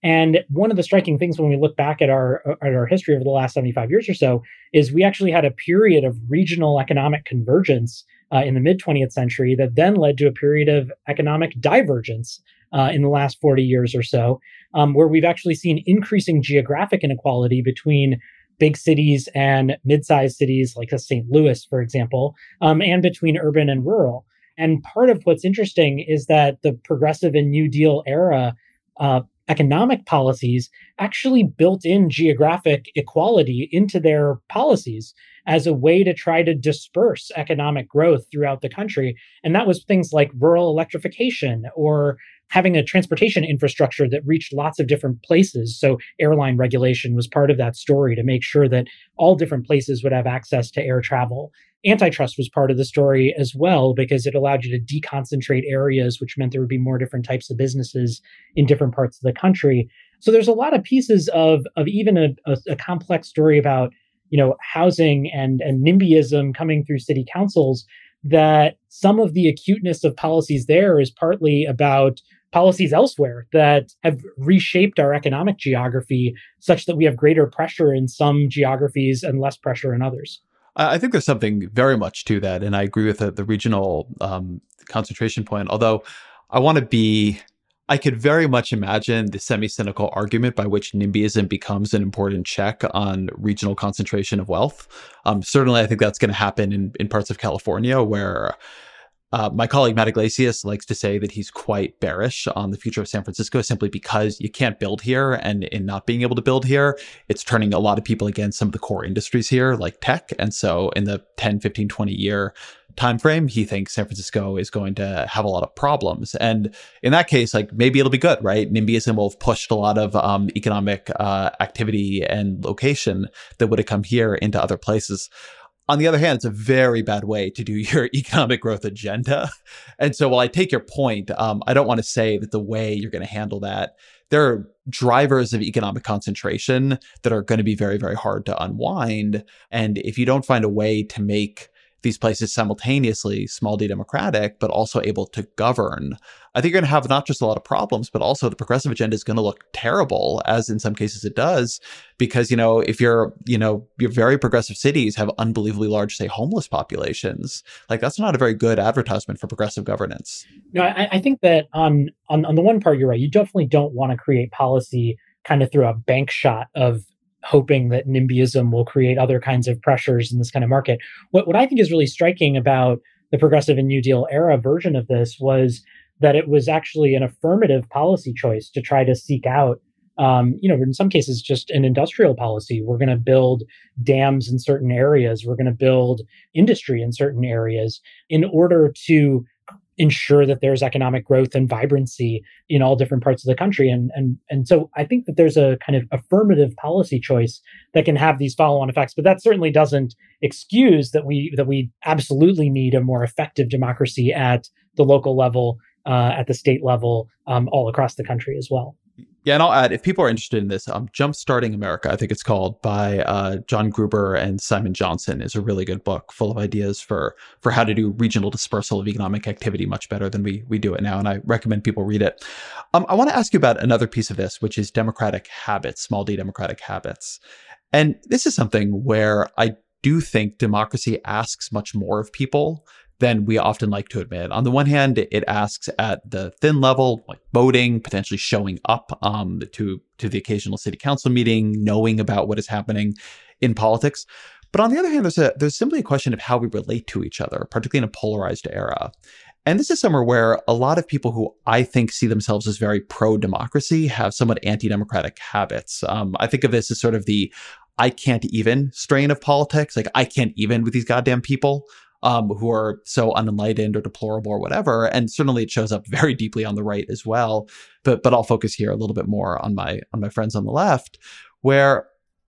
And one of the striking things when we look back at our at our history over the last seventy-five years or so is we actually had a period of regional economic convergence uh, in the mid twentieth century that then led to a period of economic divergence uh, in the last forty years or so, um, where we've actually seen increasing geographic inequality between big cities and mid-sized cities like Saint Louis, for example, um, and between urban and rural. And part of what's interesting is that the progressive and New Deal era uh, economic policies actually built in geographic equality into their policies as a way to try to disperse economic growth throughout the country. And that was things like rural electrification or having a transportation infrastructure that reached lots of different places. So airline regulation was part of that story to make sure that all different places would have access to air travel. Antitrust was part of the story as well, because it allowed you to deconcentrate areas, which meant there would be more different types of businesses in different parts of the country. So there's a lot of pieces of, of even a, a, a complex story about, you know, housing and, and NIMBYism coming through city councils, that some of the acuteness of policies there is partly about policies elsewhere that have reshaped our economic geography such that we have greater pressure in some geographies and less pressure in others. I think there's something very much to that. And I agree with the, the regional um, concentration point, although I want to be, I could very much imagine the semi-cynical argument by which NIMBYism becomes an important check on regional concentration of wealth. Um, certainly, I think that's going to happen in, in parts of California where Uh, my colleague Matt Iglesias likes to say that he's quite bearish on the future of San Francisco simply because you can't build here. And in not being able to build here, it's turning a lot of people against some of the core industries here, like tech. And so in the ten, fifteen, twenty year timeframe, he thinks San Francisco is going to have a lot of problems. And in that case, like maybe it'll be good, right? NIMBYism will have pushed a lot of um, economic uh, activity and location that would have come here into other places. On the other hand, it's a very bad way to do your economic growth agenda. And so while I take your point, um, I don't want to say that the way you're going to handle that, there are drivers of economic concentration that are going to be very, very hard to unwind. And if you don't find a way to make these places simultaneously small d democratic, but also able to govern, I think you're going to have not just a lot of problems, but also the progressive agenda is going to look terrible, as in some cases it does, because, you know, if you're, you know, your very progressive cities have unbelievably large, say, homeless populations, like that's not a very good advertisement for progressive governance. No, I, I think that on, on, on the one part, you're right. You definitely don't want to create policy kind of through a bank shot of hoping that NIMBYism will create other kinds of pressures in this kind of market. What, what I think is really striking about the progressive and New Deal era version of this was that it was actually an affirmative policy choice to try to seek out, um, you know, in some cases, just an industrial policy. We're going to build dams in certain areas. We're going to build industry in certain areas in order to ensure that there's economic growth and vibrancy in all different parts of the country. And, and, and so I think that there's a kind of affirmative policy choice that can have these follow-on effects, but that certainly doesn't excuse that we, that we absolutely need a more effective democracy at the local level, uh, at the state level, um, all across the country as well. Yeah, and I'll add, if people are interested in this, um, Jumpstarting America, I think it's called, by uh, John Gruber and Simon Johnson, is a really good book full of ideas for for how to do regional dispersal of economic activity much better than we we do it now. And I recommend people read it. Um, I want to ask you about another piece of this, which is democratic habits, small d democratic habits. And this is something where I do think democracy asks much more of people than we often like to admit. On the one hand, it asks at the thin level, like voting, potentially showing up um, to, to the occasional city council meeting, knowing about what is happening in politics. But on the other hand, there's a there's simply a question of how we relate to each other, particularly in a polarized era. And this is somewhere where a lot of people who I think see themselves as very pro-democracy have somewhat anti-democratic habits. Um, I think of this as sort of the I can't even strain of politics. Like, I can't even with these goddamn people. Um, who are so unenlightened or deplorable or whatever. And certainly it shows up very deeply on the right as well. But but I'll focus here a little bit more on my on my friends on the left, where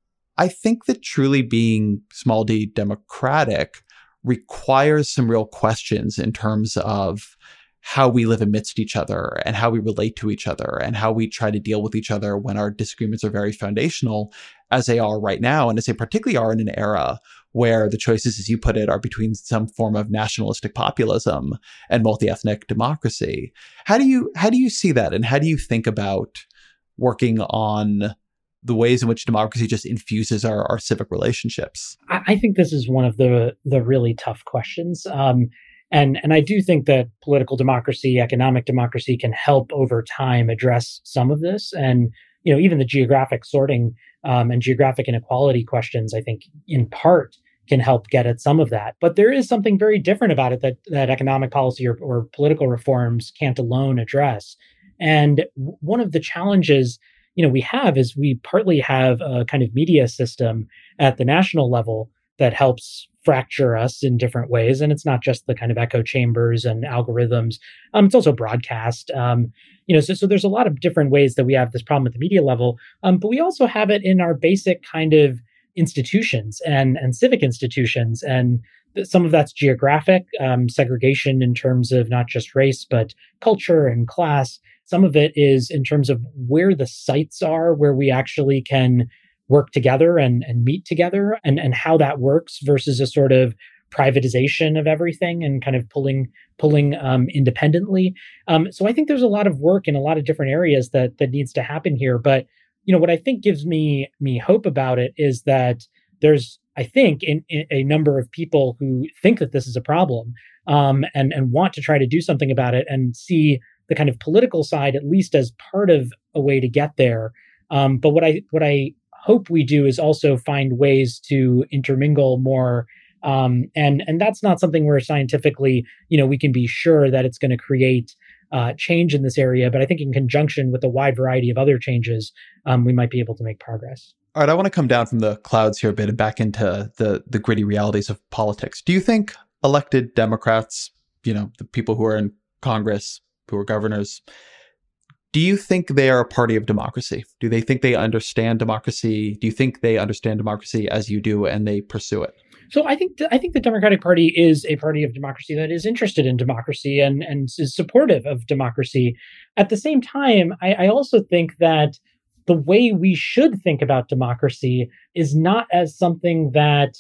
I think that truly being small d democratic requires some real questions in terms of how we live amidst each other and how we relate to each other and how we try to deal with each other when our disagreements are very foundational, as they are right now, and as they particularly are in an era where the choices, as you put it, are between some form of nationalistic populism and multi-ethnic democracy. How do you how do you see that, and how do you think about working on the ways in which democracy just infuses our, our civic relationships? I, I think this is one of the the really tough questions. Um, and and I do think that political democracy, economic democracy can help over time address some of this. And, you know, even the geographic sorting um, and geographic inequality questions, I think in part can help get at some of that. But there is something very different about it that that economic policy or, or political reforms can't alone address. And one of the challenges, you know, we have is we partly have a kind of media system at the national level that helps fracture us in different ways. And it's not just the kind of echo chambers and algorithms. Um, it's also broadcast. Um, you know, so, so there's a lot of different ways that we have this problem at the media level. Um, but we also have it in our basic kind of institutions and, and civic institutions. And th- some of that's geographic, um, segregation in terms of not just race, but culture and class. Some of it is in terms of where the sites are, where we actually can work together and, and meet together, and, and how that works versus a sort of privatization of everything and kind of pulling pulling um, independently. Um, so I think there's a lot of work in a lot of different areas that that needs to happen here. But you know, what I think gives me me hope about it is that there's, I think, in, in a number of people who think that this is a problem um, and and want to try to do something about it and see the kind of political side, at least as part of a way to get there. Um, but what I what I hope we do is also find ways to intermingle more. Um, and and that's not something where scientifically, you know, we can be sure that it's going to create uh, change in this area. But I think in conjunction with a wide variety of other changes, um, we might be able to make progress. All right, I want to come down from the clouds here a bit and back into the the gritty realities of politics. Do you think elected Democrats, you know, the people who are in Congress, who are governors, do you think they are a party of democracy? Do they think they understand democracy? Do you think they understand democracy as you do and they pursue it? So I think th- I think the Democratic Party is a party of democracy that is interested in democracy and, and is supportive of democracy. At the same time, I, I also think that the way we should think about democracy is not as something that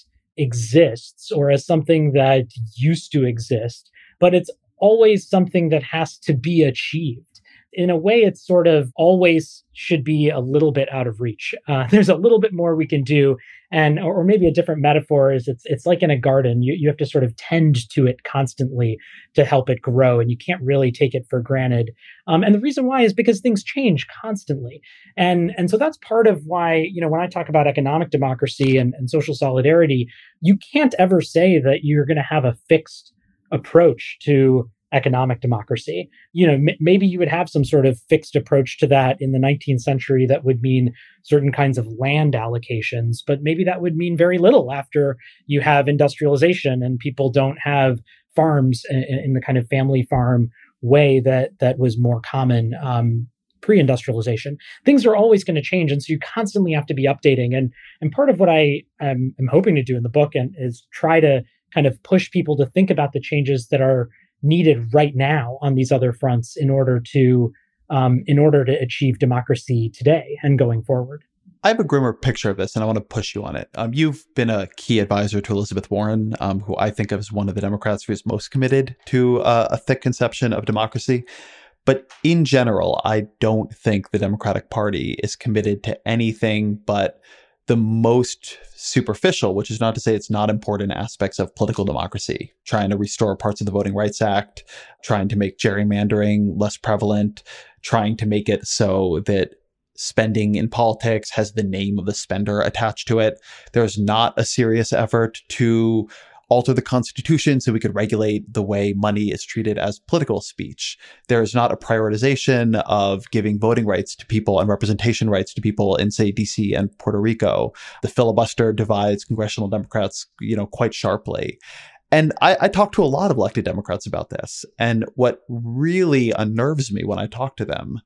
exists or as something that used to exist, but it's always something that has to be achieved. In a way, it's sort of always should be a little bit out of reach. Uh, there's a little bit more we can do. And, or maybe a different metaphor is it's it's like in a garden. You, you have to sort of tend to it constantly to help it grow. And you can't really take it for granted. Um, and the reason why is because things change constantly. And, and so that's part of why, you know, when I talk about economic democracy and, and social solidarity, you can't ever say that you're going to have a fixed approach to economic democracy. You know, m- maybe you would have some sort of fixed approach to that in the nineteenth century that would mean certain kinds of land allocations, but maybe that would mean very little after you have industrialization and people don't have farms in, in the kind of family farm way that that was more common um, pre-industrialization. Things are always going to change, and so you constantly have to be updating. And and part of what I am, am hoping to do in the book and is try to kind of push people to think about the changes that are needed right now on these other fronts in order to um, in order to achieve democracy today and going forward. I have a grimmer picture of this, and I want to push you on it. Um, you've been a key advisor to Elizabeth Warren, um, who I think of as one of the Democrats who is most committed to uh, a thick conception of democracy. But in general, I don't think the Democratic Party is committed to anything but the most superficial, which is not to say it's not important aspects of political democracy, trying to restore parts of the Voting Rights Act, trying to make gerrymandering less prevalent, trying to make it so that spending in politics has the name of the spender attached to it. There's not a serious effort to alter the Constitution so we could regulate the way money is treated as political speech. There is not a prioritization of giving voting rights to people and representation rights to people in, say, D C and Puerto Rico. The filibuster divides congressional Democrats, you know, quite sharply. And I, I talk to a lot of elected Democrats about this. And what really unnerves me when I talk to them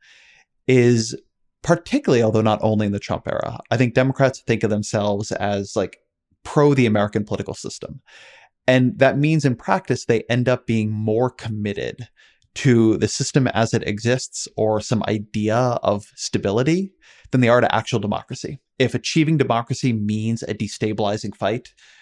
is, particularly, although not only in the Trump era, I think Democrats think of themselves as like pro the American political system. And that means in practice, they end up being more committed to the system as it exists or some idea of stability than they are to actual democracy. If achieving democracy means a destabilizing fight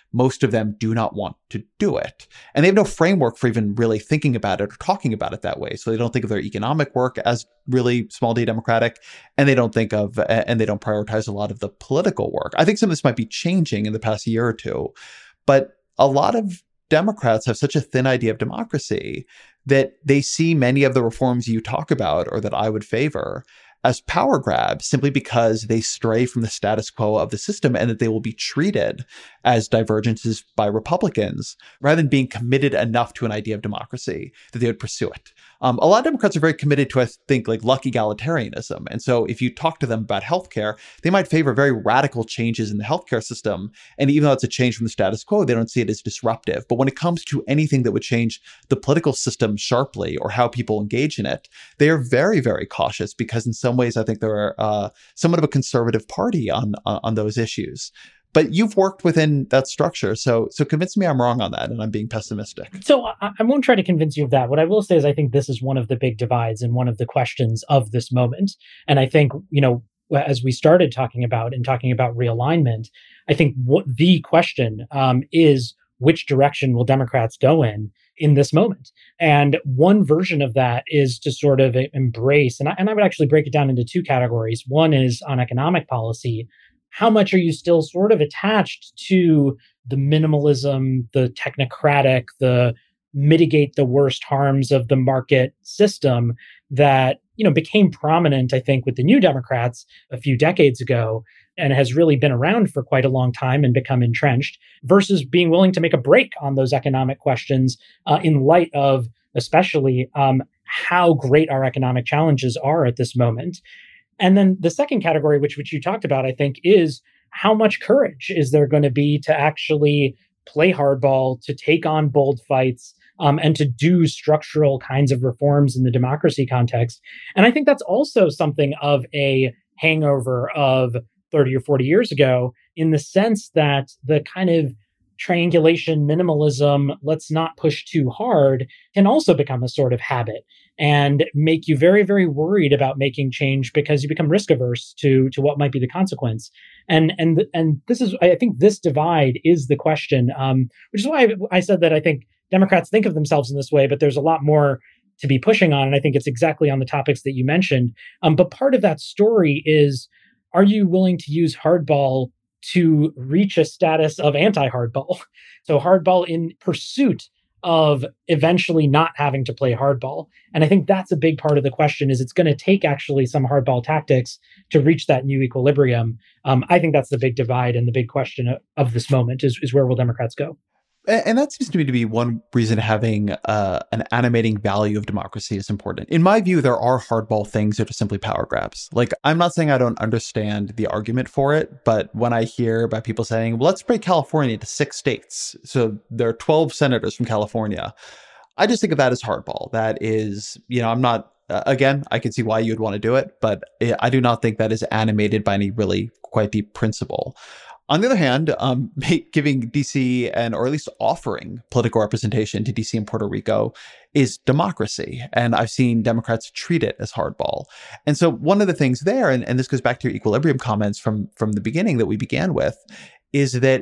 most of them do not want to do it. And they have no framework for even really thinking about it or talking about it that way. So they don't think of their economic work as really small d democratic, and they don't think of, and they don't prioritize a lot of the political work. I think some of this might be changing in the past year or two, but a lot of Democrats have such a thin idea of democracy that they see many of the reforms you talk about or that I would favor as power grabs simply because they stray from the status quo of the system and that they will be treated as divergences by Republicans rather than being committed enough to an idea of democracy that they would pursue it. Um, a lot of Democrats are very committed to, I think, like luck egalitarianism. And so if you talk to them about healthcare, they might favor very radical changes in the healthcare system. And even though it's a change from the status quo, they don't see it as disruptive. But when it comes to anything that would change the political system sharply or how people engage in it, they are very, very cautious because in some ways, I think they're uh, somewhat of a conservative party on, on, on those issues. But you've worked within that structure. So so convince me I'm wrong on that and I'm being pessimistic. So I, I won't try to convince you of that. What I will say is I think this is one of the big divides and one of the questions of this moment. And I think, you know, as we started talking about and talking about realignment, I think what the question um, is, which direction will Democrats go in in this moment? And one version of that is to sort of embrace, and I, and I would actually break it down into two categories. One is on economic policy. How much are you still sort of attached to the minimalism, the technocratic, the mitigate the worst harms of the market system that, you know, became prominent, I think, with the New Democrats a few decades ago and has really been around for quite a long time and become entrenched, versus being willing to make a break on those economic questions uh, in light of especially um, how great our economic challenges are at this moment. And then the second category, which, which you talked about, I think, is how much courage is there going to be to actually play hardball, to take on bold fights, um, and to do structural kinds of reforms in the democracy context. And I think that's also something of a hangover of thirty or forty years ago, in the sense that the kind of triangulation, minimalism, let's not push too hard, can also become a sort of habit and make you very, very worried about making change because you become risk averse to, to what might be the consequence. And and and this is, I think this divide is the question, um, which is why I, I said that I think Democrats think of themselves in this way, but there's a lot more to be pushing on. And I think it's exactly on the topics that you mentioned. Um, but part of that story is, are you willing to use hardball to reach a status of anti-hardball? So hardball in pursuit of eventually not having to play hardball. And I think that's a big part of the question, is it's going to take actually some hardball tactics to reach that new equilibrium. Um, I think that's the big divide and the big question of, of this moment is, is where will Democrats go? And that seems to me to be one reason having uh, an animating value of democracy is important. In my view, there are hardball things that are simply power grabs. Like, I'm not saying I don't understand the argument for it, but when I hear about people saying, well, let's break California into six states, so there are twelve senators from California, I just think of that as hardball. That is, you know, I'm not, uh, again, I can see why you'd want to do it, but I do not think that is animated by any really quite deep principle. On the other hand, um, giving D C and, or at least offering political representation to D C and Puerto Rico is democracy. And I've seen Democrats treat it as hardball. And so one of the things there, and, and this goes back to your equilibrium comments from, from the beginning that we began with, is that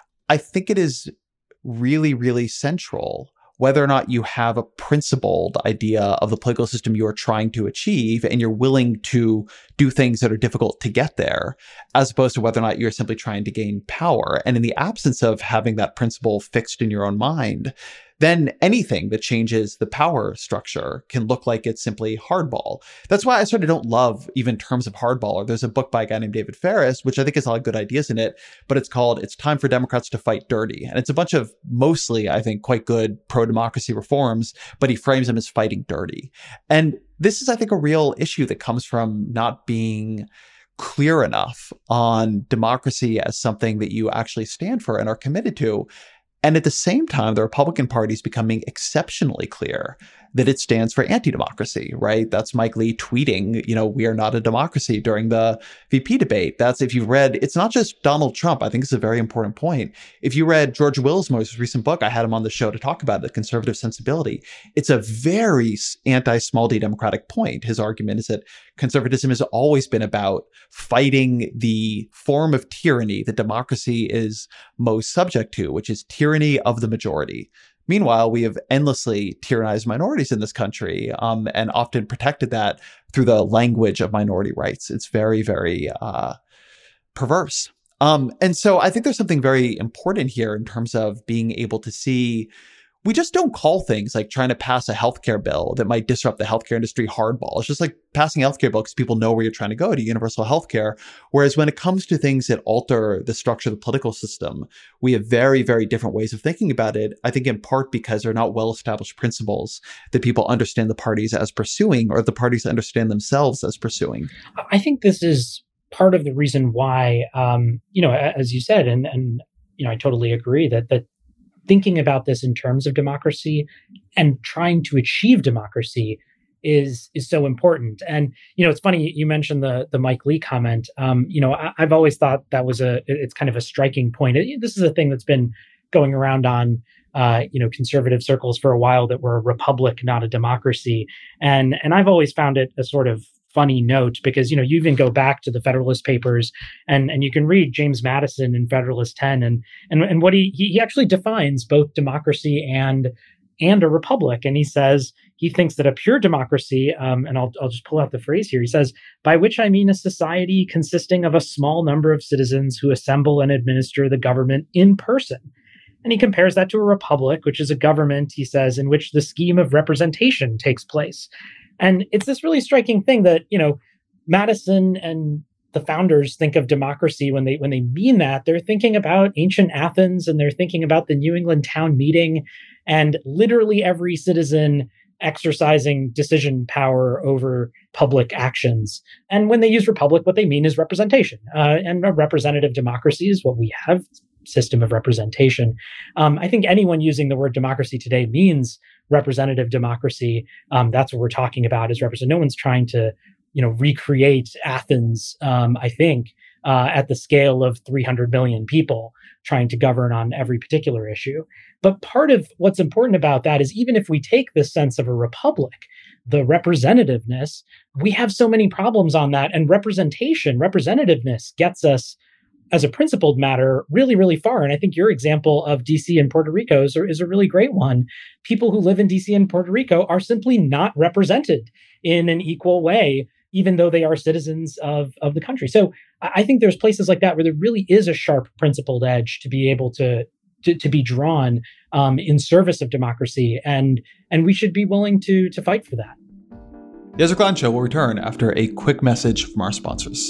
I think it is really, really central whether or not you have a principled idea of the political system you are trying to achieve and you're willing to do things that are difficult to get there, as opposed to whether or not you're simply trying to gain power. And in the absence of having that principle fixed in your own mind, then anything that changes the power structure can look like it's simply hardball. That's why I sort of don't love even terms of hardball. Or there's a book by a guy named David Ferris, which I think has a lot of good ideas in it, but it's called It's Time for Democrats to Fight Dirty. And it's a bunch of mostly, I think, quite good pro-democracy reforms, but he frames them as fighting dirty. And this is, I think, a real issue that comes from not being clear enough on democracy as something that you actually stand for and are committed to. And at the same time, the Republican Party is becoming exceptionally clear that it stands for anti-democracy, right? That's Mike Lee tweeting, you know, we are not a democracy during the V P debate. That's, if you've read, it's not just Donald Trump. I think it's a very important point. If you read George Will's most recent book, I had him on the show to talk about it, Conservative Sensibility. It's a very anti-small d democratic point. His argument is that conservatism has always been about fighting the form of tyranny that democracy is most subject to, which is tyranny of the majority. Meanwhile, we have endlessly tyrannized minorities in this country, um, and often protected that through the language of minority rights. It's very, very uh, perverse. Um, and so I think there's something very important here in terms of being able to see, we just don't call things like trying to pass a healthcare bill that might disrupt the healthcare industry hardball. It's just like passing a healthcare bill because people know where you're trying to go, to universal healthcare. Whereas when it comes to things that alter the structure of the political system, we have very, very different ways of thinking about it. I think in part because they're not well-established principles that people understand the parties as pursuing, or the parties understand themselves as pursuing. I think this is part of the reason why, um, you know, as you said, and, and you know, I totally agree that that thinking about this in terms of democracy and trying to achieve democracy is is so important. And, you know, it's funny, you mentioned the the Mike Lee comment. Um, you know, I, I've always thought that was a, it's kind of a striking point. It, this is a thing that's been going around on, uh, you know, conservative circles for a while, that we're a republic, not a democracy. And, and I've always found it a sort of funny note, because, you know, you even go back to the Federalist Papers and, and you can read James Madison in Federalist ten, and, and, and what he, he actually defines both democracy and, and a republic. And he says, he thinks that a pure democracy, um, and I'll, I'll just pull out the phrase here. He says, by which I mean a society consisting of a small number of citizens who assemble and administer the government in person. And he compares that to a republic, which is a government, he says, in which the scheme of representation takes place. And it's this really striking thing that, you know, Madison and the founders think of democracy when they when they mean that. They're thinking about ancient Athens, and they're thinking about the New England town meeting, and literally every citizen exercising decision power over public actions. And when they use republic, what they mean is representation. Uh, and a representative democracy is what we have, system of representation. Um, I think anyone using the word democracy today means representative democracy. Um, that's what we're talking about, is represent. No one's trying to, you know, recreate Athens, um, I think, uh, at the scale of three hundred million people trying to govern on every particular issue. But part of what's important about that is, even if we take this sense of a republic, the representativeness, we have so many problems on that. And representation, representativeness gets us, as a principled matter, really, really far. And I think your example of D C and Puerto Rico is, is a really great one. People who live in D C and Puerto Rico are simply not represented in an equal way, even though they are citizens of, of the country. So I think there's places like that where there really is a sharp principled edge to be able to, to, to be drawn um, in service of democracy. And, and we should be willing to, to fight for that. The Ezra Klein Show will return after a quick message from our sponsors.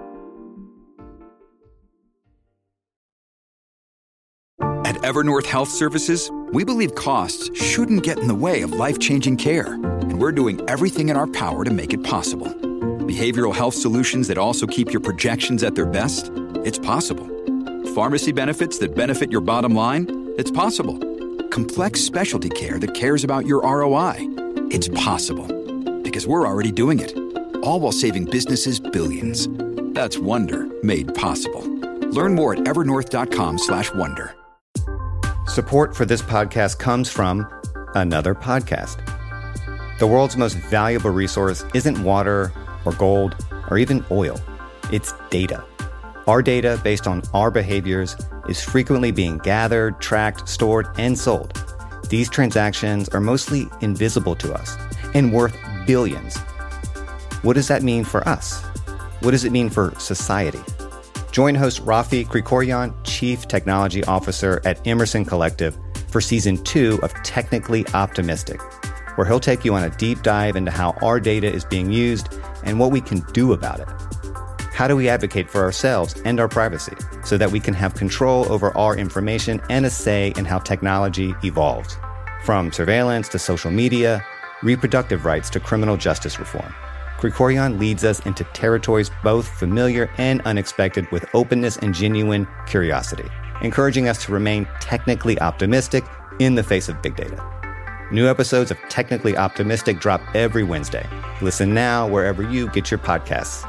At Evernorth Health Services, we believe costs shouldn't get in the way of life-changing care, and we're doing everything in our power to make it possible. Behavioral health solutions that also keep your projections at their best? It's possible. Pharmacy benefits that benefit your bottom line? It's possible. Complex specialty care that cares about your R O I? It's possible. Because we're already doing it. All while saving businesses billions. That's Wonder made possible. Learn more at evernorth.com slash wonder. Support for this podcast comes from another podcast. The world's most valuable resource isn't water or gold or even oil. It's data. Our data, based on our behaviors, is frequently being gathered, tracked, stored, and sold. These transactions are mostly invisible to us and worth billions. What does that mean for us? What does it mean for society? Join host Rafi Krikorian, Chief Technology Officer at Emerson Collective, for Season two of Technically Optimistic, where he'll take you on a deep dive into how our data is being used and what we can do about it. How do we advocate for ourselves and our privacy so that we can have control over our information and a say in how technology evolves? From surveillance to social media, reproductive rights to criminal justice reform. Krikorian leads us into territories both familiar and unexpected with openness and genuine curiosity, encouraging us to remain technically optimistic in the face of big data. New episodes of Technically Optimistic drop every Wednesday. Listen now wherever you get your podcasts.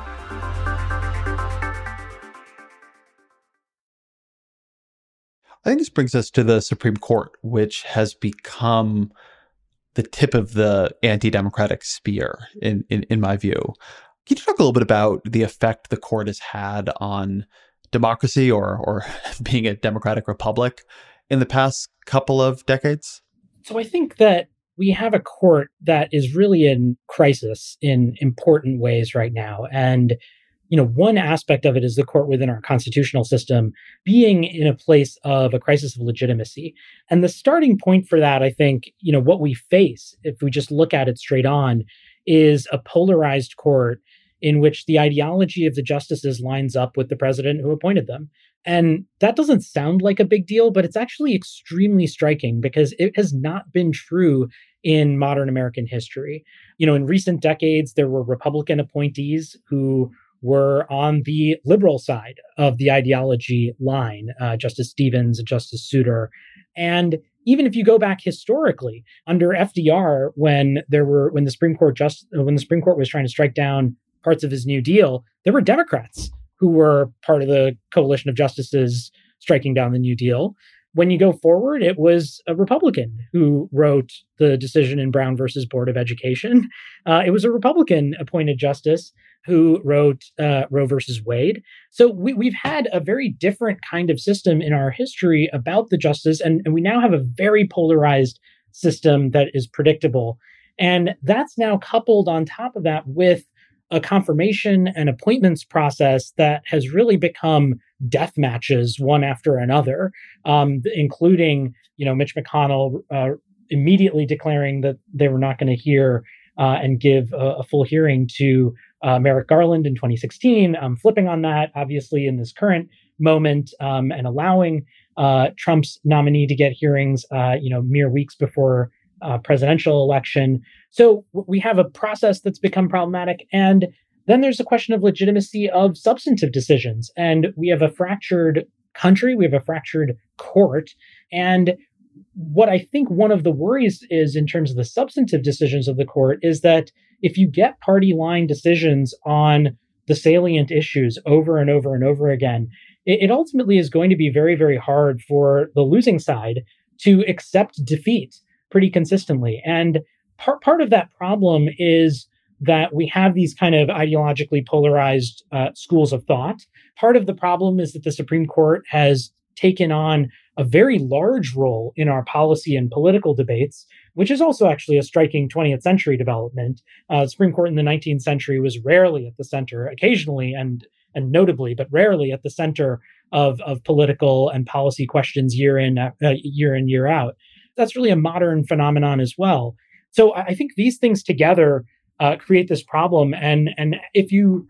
I think this brings us to the Supreme Court, which has become the tip of the anti-democratic spear, in, in, in my view. Can you talk a little bit about the effect the court has had on democracy or, or being a democratic republic in the past couple of decades? So I think that we have a court that is really in crisis in important ways right now. And, you know, one aspect of it is the court within our constitutional system being in a place of a crisis of legitimacy. And the starting point for that, I think, you know, what we face, if we just look at it straight on, is a polarized court in which the ideology of the justices lines up with the president who appointed them. And that doesn't sound like a big deal, but it's actually extremely striking because it has not been true in modern American history. You know, in recent decades, there were Republican appointees who were on the liberal side of the ideology line, uh, Justice Stevens and Justice Souter. And even if you go back historically, under F D R, when there were when the Supreme Court just when the Supreme Court was trying to strike down parts of his New Deal, there were Democrats who were part of the coalition of justices striking down the New Deal. When you go forward, it was a Republican who wrote the decision in Brown versus Board of Education. Uh, it was a Republican appointed justice who wrote uh, Roe versus Wade. So we, we've had a very different kind of system in our history about the justice, and, and we now have a very polarized system that is predictable. And that's now coupled on top of that with a confirmation and appointments process that has really become death matches one after another, um, including, you know, Mitch McConnell uh, immediately declaring that they were not going to hear uh, and give a, a full hearing to uh, Merrick Garland in twenty sixteen, um, flipping on that, obviously, in this current moment, um, and allowing uh, Trump's nominee to get hearings, uh, you know, mere weeks before uh, presidential election. So we have a process that's become problematic. And then there's a question of legitimacy of substantive decisions. And we have a fractured country. We have a fractured court. And what I think one of the worries is in terms of the substantive decisions of the court is that if you get party line decisions on the salient issues over and over and over again, it, it ultimately is going to be very, very hard for the losing side to accept defeat pretty consistently. And part, part of that problem is that we have these kind of ideologically polarized uh, schools of thought. Part of the problem is that the Supreme Court has taken on a very large role in our policy and political debates, which is also actually a striking twentieth century development. Uh, the Supreme Court in the nineteenth century was rarely at the center, occasionally and and notably, but rarely at the center of, of political and policy questions year in, uh, year in, year out. That's really a modern phenomenon as well. So I think these things together uh, create this problem. And, and if you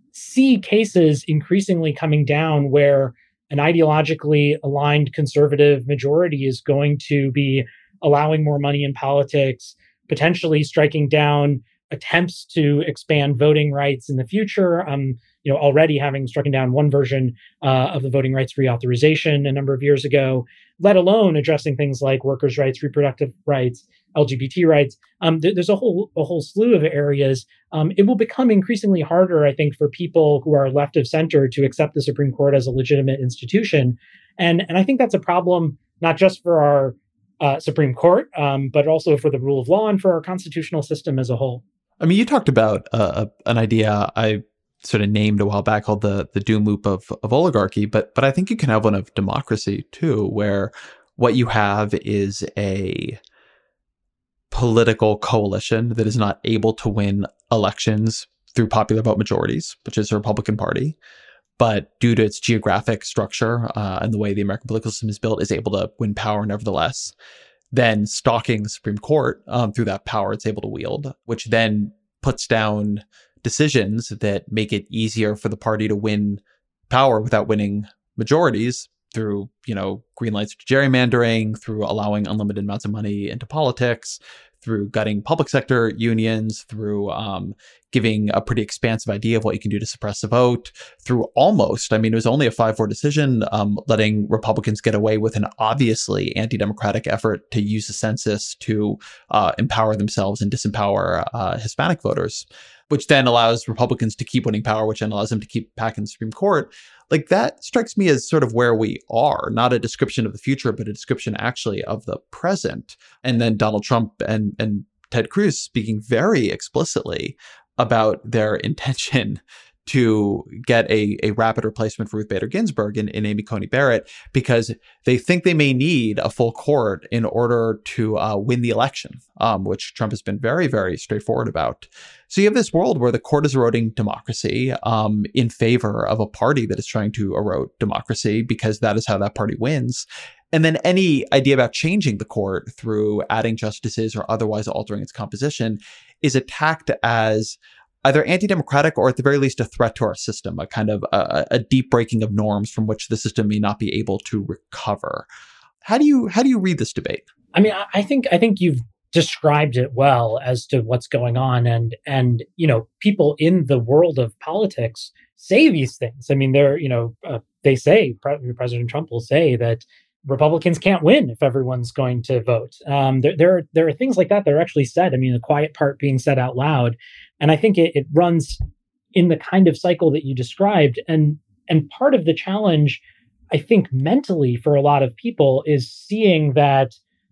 see cases increasingly coming down where an ideologically aligned conservative majority is going to be allowing more money in politics, potentially striking down attempts to expand voting rights in the future, um, you know, already having struck down one version uh, of the voting rights reauthorization a number of years ago, let alone addressing things like workers' rights, reproductive rights, L G B T rights. Um, th- there's a whole a whole slew of areas. Um, it will become increasingly harder, I think, for people who are left of center to accept the Supreme Court as a legitimate institution, and and I think that's a problem not just for our uh, Supreme Court, um, but also for the rule of law and for our constitutional system as a whole. I mean, you talked about uh, an idea I sort of named a while back called the the doom loop of, of oligarchy, but but I think you can have one of democracy too, where what you have is a political coalition that is not able to win elections through popular vote majorities, which is the Republican Party, but due to its geographic structure uh, and the way the American political system is built, is able to win power nevertheless. Then stalking the Supreme Court um, through that power it's able to wield, which then puts down decisions that make it easier for the party to win power without winning majorities through, you know, green lights to gerrymandering, through allowing unlimited amounts of money into politics, through gutting public sector unions, through um, giving a pretty expansive idea of what you can do to suppress the vote, through almost, I mean, it was only a five four decision, um, letting Republicans get away with an obviously anti-democratic effort to use the census to uh, empower themselves and disempower uh, Hispanic voters, which then allows Republicans to keep winning power, which then allows them to keep packing the Supreme Court. Like, that strikes me as sort of where we are, not a description of the future, but a description actually of the present. And then Donald Trump and, and Ted Cruz speaking very explicitly about their intention to get a, a rapid replacement for Ruth Bader Ginsburg in, in Amy Coney Barrett, because they think they may need a full court in order to uh, win the election, um, which Trump has been very, very straightforward about. So you have this world where the court is eroding democracy um, in favor of a party that is trying to erode democracy, because that is how that party wins. And then any idea about changing the court through adding justices or otherwise altering its composition is attacked as either anti-democratic or at the very least a threat to our system, a kind of a, a deep breaking of norms from which the system may not be able to recover. How do you how do you read this debate? I mean, I think I think you've described it well as to what's going on, and and you know, people in the world of politics say these things. I mean, they're you know uh, they say Pre- President Trump will say that Republicans can't win if everyone's going to vote. Um, there, there, are, there are things like that that are actually said. I mean, the quiet part being said out loud. And I think it, it runs in the kind of cycle that you described. And, and part of the challenge, I think, mentally for a lot of people is seeing that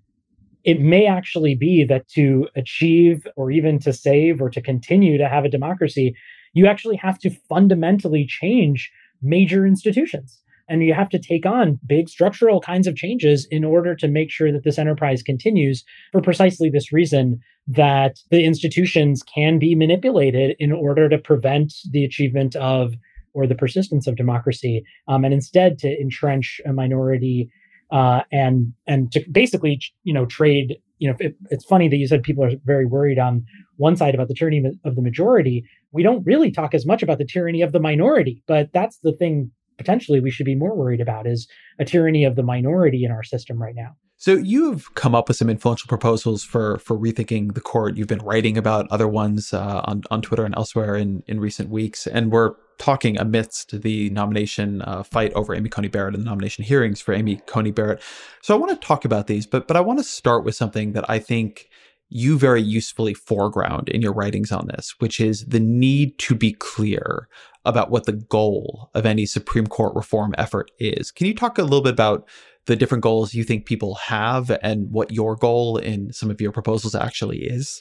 it may actually be that to achieve or even to save or to continue to have a democracy, you actually have to fundamentally change major institutions. And you have to take on big structural kinds of changes in order to make sure that this enterprise continues, for precisely this reason, that the institutions can be manipulated in order to prevent the achievement of or the persistence of democracy, um, and instead to entrench a minority uh, and and to basically, you know, trade. You know, it, it's funny that you said people are very worried on one side about the tyranny of the majority. We don't really talk as much about the tyranny of the minority, but that's the thing potentially we should be more worried about, is a tyranny of the minority in our system right now. So you've come up with some influential proposals for for rethinking the court. You've been writing about other ones uh, on, on Twitter and elsewhere in, in recent weeks. And we're talking amidst the nomination uh, fight over Amy Coney Barrett and the nomination hearings for Amy Coney Barrett. So I want to talk about these, but but I want to start with something that I think you very usefully foreground in your writings on this, which is the need to be clear about what the goal of any Supreme Court reform effort is. Can you talk a little bit about the different goals you think people have and what your goal in some of your proposals actually is?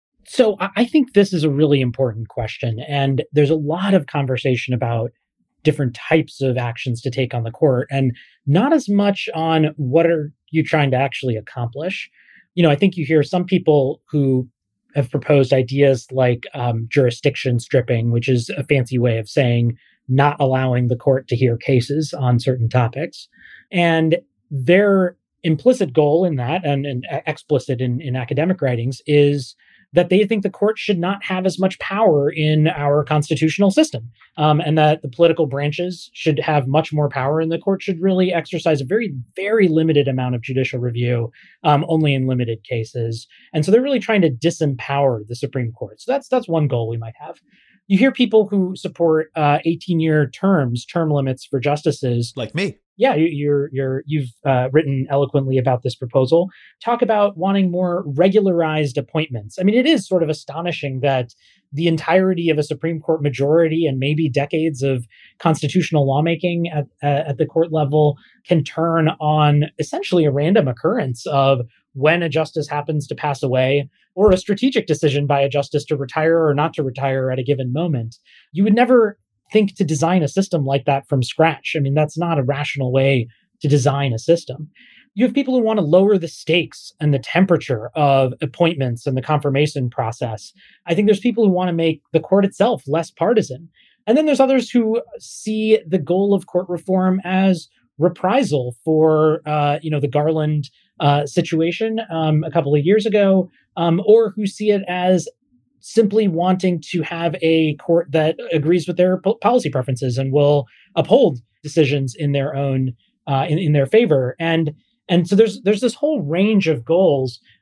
So I think this is a really important question. And there's a lot of conversation about different types of actions to take on the court, and not as much on what are you trying to actually accomplish. You know, I think you hear some people who have proposed ideas like um, jurisdiction stripping, which is a fancy way of saying not allowing the court to hear cases on certain topics. And their implicit goal in that, and, and explicit in, in academic writings, is that they think the court should not have as much power in our constitutional system, um, and that the political branches should have much more power, and the court should really exercise a very, very limited amount of judicial review, um, only in limited cases. And so they're really trying to disempower the Supreme Court. So that's that's one goal we might have. You hear people who support uh, eighteen-year terms, term limits for justices, like me. Yeah, you, you're you're you've uh, written eloquently about this proposal. Talk about wanting more regularized appointments. I mean, it is sort of astonishing that the entirety of a Supreme Court majority and maybe decades of constitutional lawmaking at uh, at the court level can turn on essentially a random occurrence of when a justice happens to pass away, or a strategic decision by a justice to retire or not to retire at a given moment. You would never think to design a system like that from scratch. I mean, that's not a rational way to design a system. You have people who want to lower the stakes and the temperature of appointments and the confirmation process. I think there's people who want to make the court itself less partisan. And then there's others who see the goal of court reform as reprisal for, uh, you know, the Garland uh, situation um, a couple of years ago, um, or who see it as simply wanting to have a court that agrees with their po- policy preferences and will uphold decisions in their own uh, in, in their favor. And and so there's there's this whole range of goals.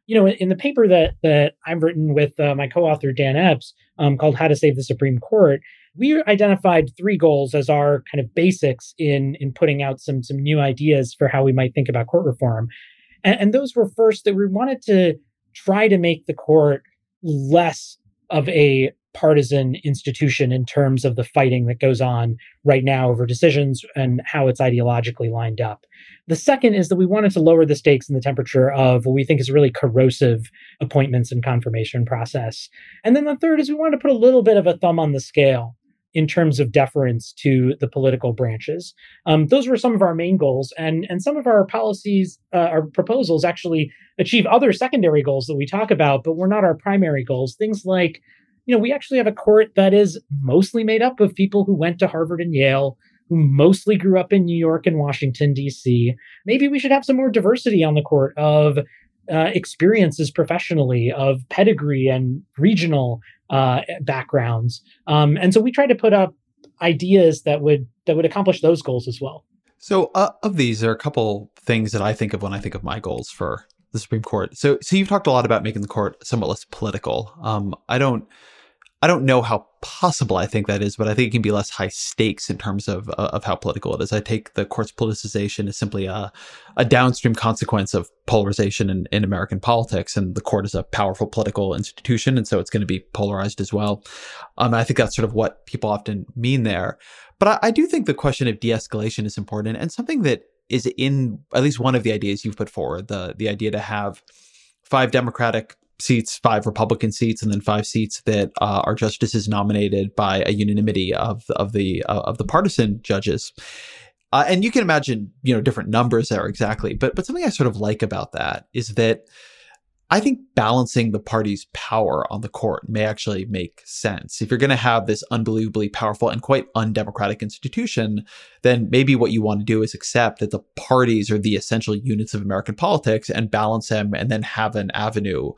you know, in the paper that that I've written with uh, my co-author Dan Epps, um, called "How to Save the Supreme Court," we identified three goals as our kind of basics in in putting out some some new ideas for how we might think about court reform. And, and those were first that we wanted to try to make the court less of a partisan institution in terms of the fighting that goes on right now over decisions and how it's ideologically lined up. The second is that we wanted to lower the stakes and the temperature of what we think is a really corrosive appointments and confirmation process. And then the third is we wanted to put a little bit of a thumb on the scale in terms of deference to the political branches. Um, those were some of our main goals, and, and some of our policies, uh, our proposals actually achieve other secondary goals that we talk about, but were not our primary goals. Things like, you know, we actually have a court that is mostly made up of people who went to Harvard and Yale, who mostly grew up in New York and Washington, D C. Maybe we should have some more diversity on the court of uh, experiences professionally, of pedigree and regional uh, backgrounds. Um, and so we tried to put up ideas that would that would accomplish those goals as well. So uh, of these, there are a couple things that I think of when I think of my goals for the Supreme Court. So, so you've talked a lot about making the court somewhat less political. Um, I don't, I don't know how possible I think that is, but I think it can be less high stakes in terms of uh, of how political it is. I take the court's politicization as simply a, a downstream consequence of polarization in, in American politics, and the court is a powerful political institution, and so it's going to be polarized as well. Um, and I think that's sort of what people often mean there. But I, I do think the question of de-escalation is important, and something that is in at least one of the ideas you've put forward, the the idea to have five Democratic seats, five Republican seats, and then five seats that uh, are justices nominated by a unanimity of of the uh, of the partisan judges. Uh, and you can imagine, you know, different numbers there exactly. But but something I sort of like about that is that I think balancing the party's power on the court may actually make sense. If you're going to have this unbelievably powerful and quite undemocratic institution, then maybe what you want to do is accept that the parties are the essential units of American politics and balance them, and then have an avenue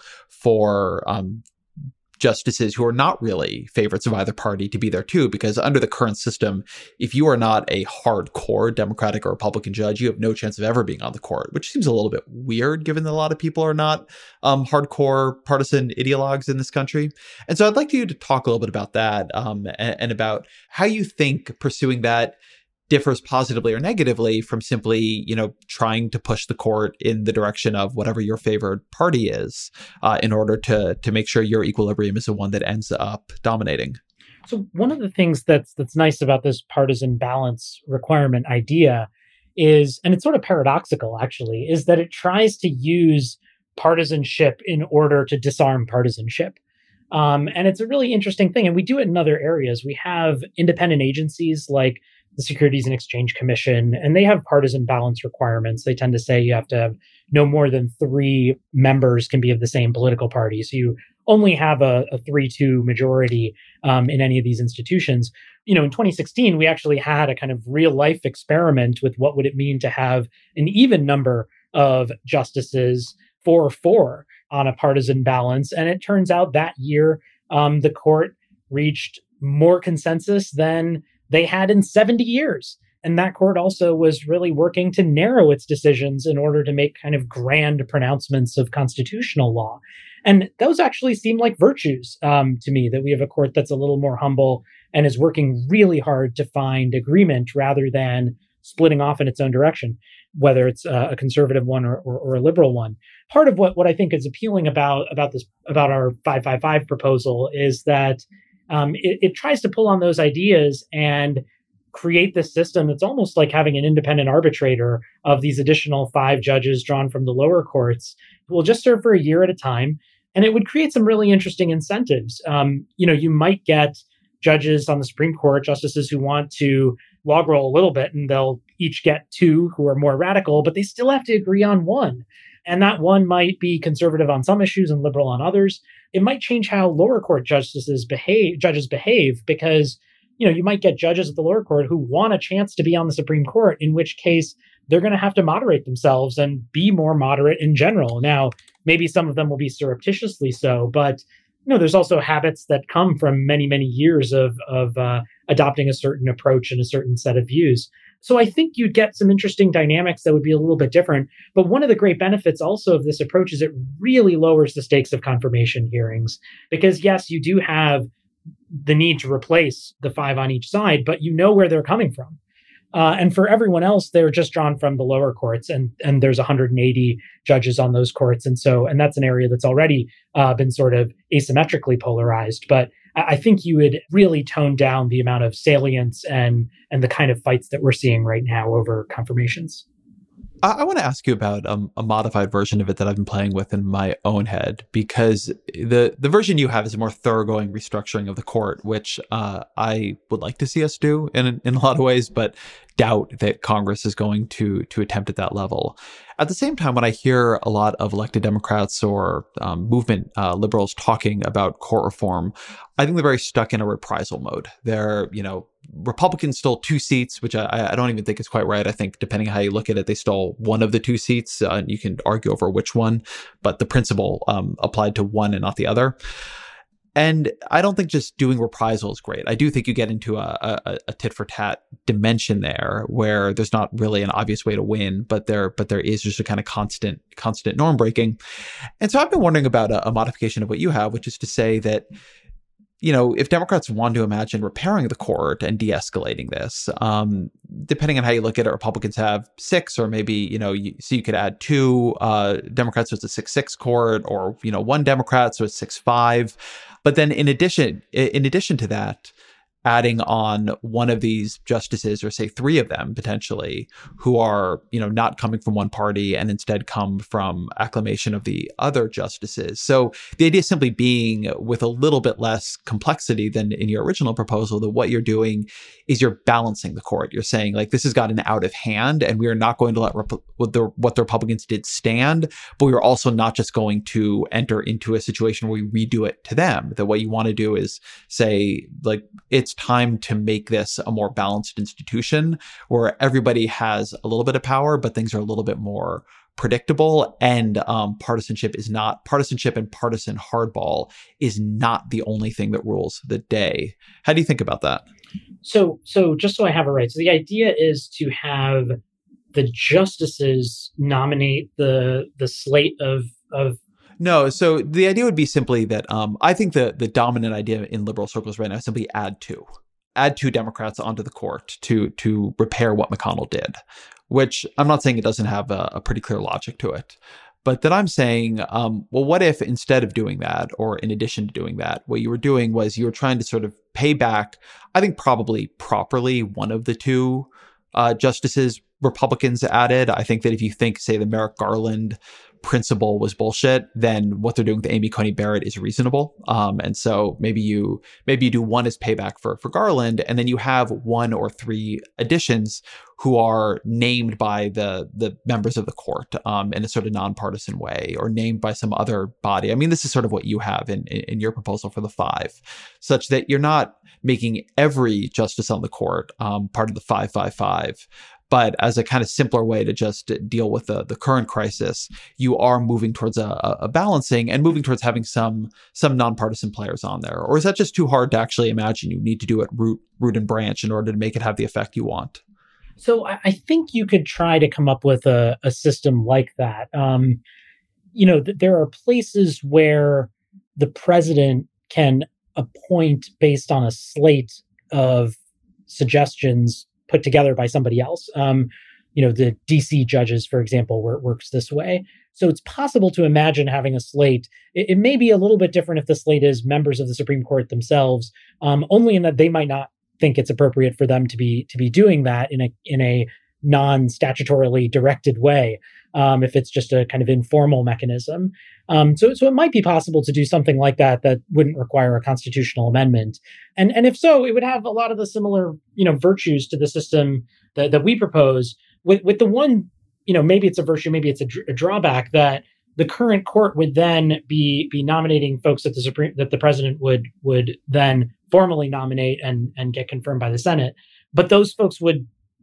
for um, justices who are not really favorites of either party to be there too. Because under the current system, if you are not a hardcore Democratic or Republican judge, you have no chance of ever being on the court, which seems a little bit weird given that a lot of people are not um, hardcore partisan ideologues in this country. And so I'd like you to talk a little bit about that um, and, and about how you think pursuing that differs positively or negatively from simply, you know, trying to push the court in the direction of whatever your favored party is, uh, in order to to make sure your equilibrium is the one that ends up dominating. So one of the things that's that's nice about this partisan balance requirement idea is, and it's sort of paradoxical actually, is that it tries to use partisanship in order to disarm partisanship. Um, and it's a really interesting thing. And we do it in other areas. We have independent agencies like the Securities and Exchange Commission, and they have partisan balance requirements. They tend to say you have to have no more than three members can be of the same political party. So you only have a, a three two majority um, in any of these institutions. You know, in twenty sixteen, we actually had a kind of real life experiment with what would it mean to have an even number of justices, four or four, on a partisan balance. And it turns out that year, um, the court reached more consensus than they had in seventy years. And that court also was really working to narrow its decisions in order to make kind of grand pronouncements of constitutional law. And those actually seem like virtues um, to me, that we have a court that's a little more humble and is working really hard to find agreement rather than splitting off in its own direction, whether it's a conservative one or, or, or a liberal one. Part of what, what I think is appealing about, about this, about our five five five proposal is that Um, it, it tries to pull on those ideas and create this system that's almost like having an independent arbitrator of these additional five judges drawn from the lower courts who will just serve for a year at a time. And it would create some really interesting incentives. Um, you know, you might get judges on the Supreme Court, justices who want to log roll a little bit, and they'll each get two who are more radical, but they still have to agree on one. And that one might be conservative on some issues and liberal on others. It might change how lower court justices behave, judges behave, because, you know, you might get judges at the lower court who want a chance to be on the Supreme Court, in which case they're going to have to moderate themselves and be more moderate in general. Now, maybe some of them will be surreptitiously so, but, you know, there's also habits that come from many, many years of, of uh, adopting a certain approach and a certain set of views. So I think you'd get some interesting dynamics that would be a little bit different. But one of the great benefits also of this approach is it really lowers the stakes of confirmation hearings. Because yes, you do have the need to replace the five on each side, but you know where they're coming from. Uh, and for everyone else, they're just drawn from the lower courts, and and there's one hundred eighty judges on those courts, and so and that's an area that's already uh, been sort of asymmetrically polarized. But I think you would really tone down the amount of salience and and the kind of fights that we're seeing right now over confirmations. I, I want to ask you about um, a modified version of it that I've been playing with in my own head, because the the version you have is a more thoroughgoing restructuring of the court, which uh, I would like to see us do in in a lot of ways, but doubt that Congress is going to to attempt at that level. At the same time, when I hear a lot of elected Democrats or um, movement uh, liberals talking about court reform, I think they're very stuck in a reprisal mode. They're, you know, Republicans stole two seats, which I, I don't even think is quite right. I think depending on how you look at it, they stole one of the two seats. Uh, you can argue over which one, but the principle um, applied to one and not the other. And I don't think just doing reprisal is great. I do think you get into a, a, a tit for tat dimension there, where there's not really an obvious way to win, but there but there is just a kind of constant constant norm breaking. And so I've been wondering about a, a modification of what you have, which is to say that, you know, if Democrats want to imagine repairing the court and de-escalating this, um, depending on how you look at it, Republicans have six, or maybe, you know, you, so you could add two uh, Democrats, so it's a six six court, or, you know, one Democrat, so it's six five. But then in addition, in addition to that, adding on one of these justices, or say three of them potentially, who are, you know, not coming from one party and instead come from acclamation of the other justices. So the idea simply being, with a little bit less complexity than in your original proposal, that what you're doing is you're balancing the court. You're saying, like, this has gotten out of hand, and we are not going to let rep- what, the, what the Republicans did stand, but we're also not just going to enter into a situation where we redo it to them. That what you want to do is say, like, it's time to make this a more balanced institution where everybody has a little bit of power, but things are a little bit more predictable, and um, partisanship is not partisanship and partisan hardball is not the only thing that rules the day. How do you think about that? So, so just so I have it right, so the idea is to have the justices nominate the the slate of of. No, so the idea would be simply that um, I think the the dominant idea in liberal circles right now is simply add two, add two Democrats onto the court to to repair what McConnell did, which I'm not saying it doesn't have a, a pretty clear logic to it. But then I'm saying, um, well, what if instead of doing that, or in addition to doing that, what you were doing was you were trying to sort of pay back, I think probably properly, one of the two uh, justices Republicans added. I think that if you think, say, the Merrick Garland principle was bullshit, then what they're doing with Amy Coney Barrett is reasonable. Um, and so maybe you maybe you do one as payback for for Garland, and then you have one or three additions who are named by the the members of the court um, in a sort of nonpartisan way, or named by some other body. I mean, this is sort of what you have in in your proposal for the five, such that you're not making every justice on the court um, part of the five five five. But as a kind of simpler way to just deal with the, the current crisis, you are moving towards a, a balancing and moving towards having some some nonpartisan players on there. Or is that just too hard to actually imagine? You need to do it root, root and branch in order to make it have the effect you want. So I think you could try to come up with a, a system like that. Um, you know, th- there are places where the president can appoint based on a slate of suggestions put together by somebody else. Um, you know, the D C judges, for example, where it works this way. So it's possible to imagine having a slate. It, it may be a little bit different if the slate is members of the Supreme Court themselves, um, only in that they might not think it's appropriate for them to be to be doing that in a in a non-statutorily directed way. Um, if it's just a kind of informal mechanism. Um, so, so it might be possible to do something like that that wouldn't require a constitutional amendment. And, and if so, it would have a lot of the similar, you know, virtues to the system that, that we propose, with, with the one, you know, maybe it's a virtue, maybe it's a, dr- a drawback, that the current court would then be be nominating folks that the Supreme that the president would would then formally nominate and and get confirmed by the Senate. But those folks would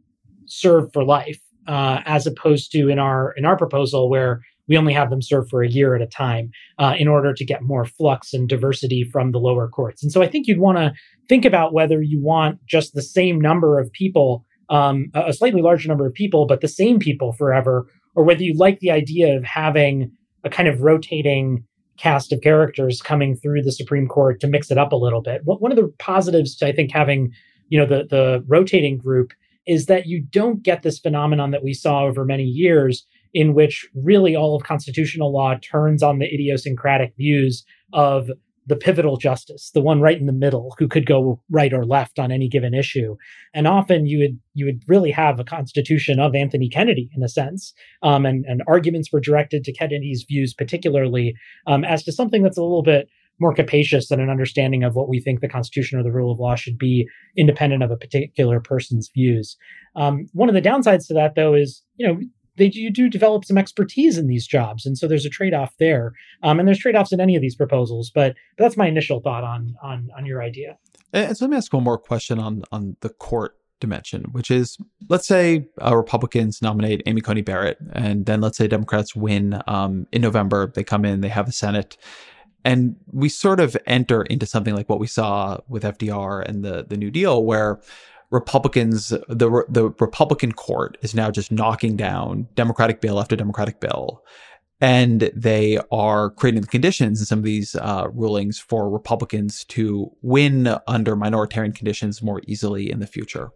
serve for life. Uh, as opposed to in our in our proposal, where we only have them serve for a year at a time uh, in order to get more flux and diversity from the lower courts. And so I think you'd want to think about whether you want just the same number of people um, a slightly larger number of people, but the same people forever, or whether you like the idea of having a kind of rotating cast of characters coming through the Supreme Court to mix it up a little bit. One of the positives to, I think, having, you know, the, the rotating group is that you don't get this phenomenon that we saw over many years in which really all of constitutional law turns on the idiosyncratic views of the pivotal justice, the one right in the middle who could go right or left on any given issue. And often you would you would really have a constitution of Anthony Kennedy in a sense, um, and, and arguments were directed to Kennedy's views particularly um, as to something that's a little bit more capacious than an understanding of what we think the Constitution or the rule of law should be, independent of a particular person's views. Um, one of the downsides to that, though, is, you know, They, you do develop some expertise in these jobs. And so there's a trade-off there. Um, and there's trade-offs in any of these proposals. But, but that's my initial thought on, on, on your idea. And so let me ask one more question on, on the court dimension, which is, let's say uh, Republicans nominate Amy Coney Barrett, and then let's say Democrats win um, in November. They come in, they have a Senate. And we sort of enter into something like what we saw with F D R and the, the New Deal, where Republicans, the the Republican court is now just knocking down Democratic bill after Democratic bill. And they are creating the conditions in some of these uh, rulings for Republicans to win under minoritarian conditions more easily in the future.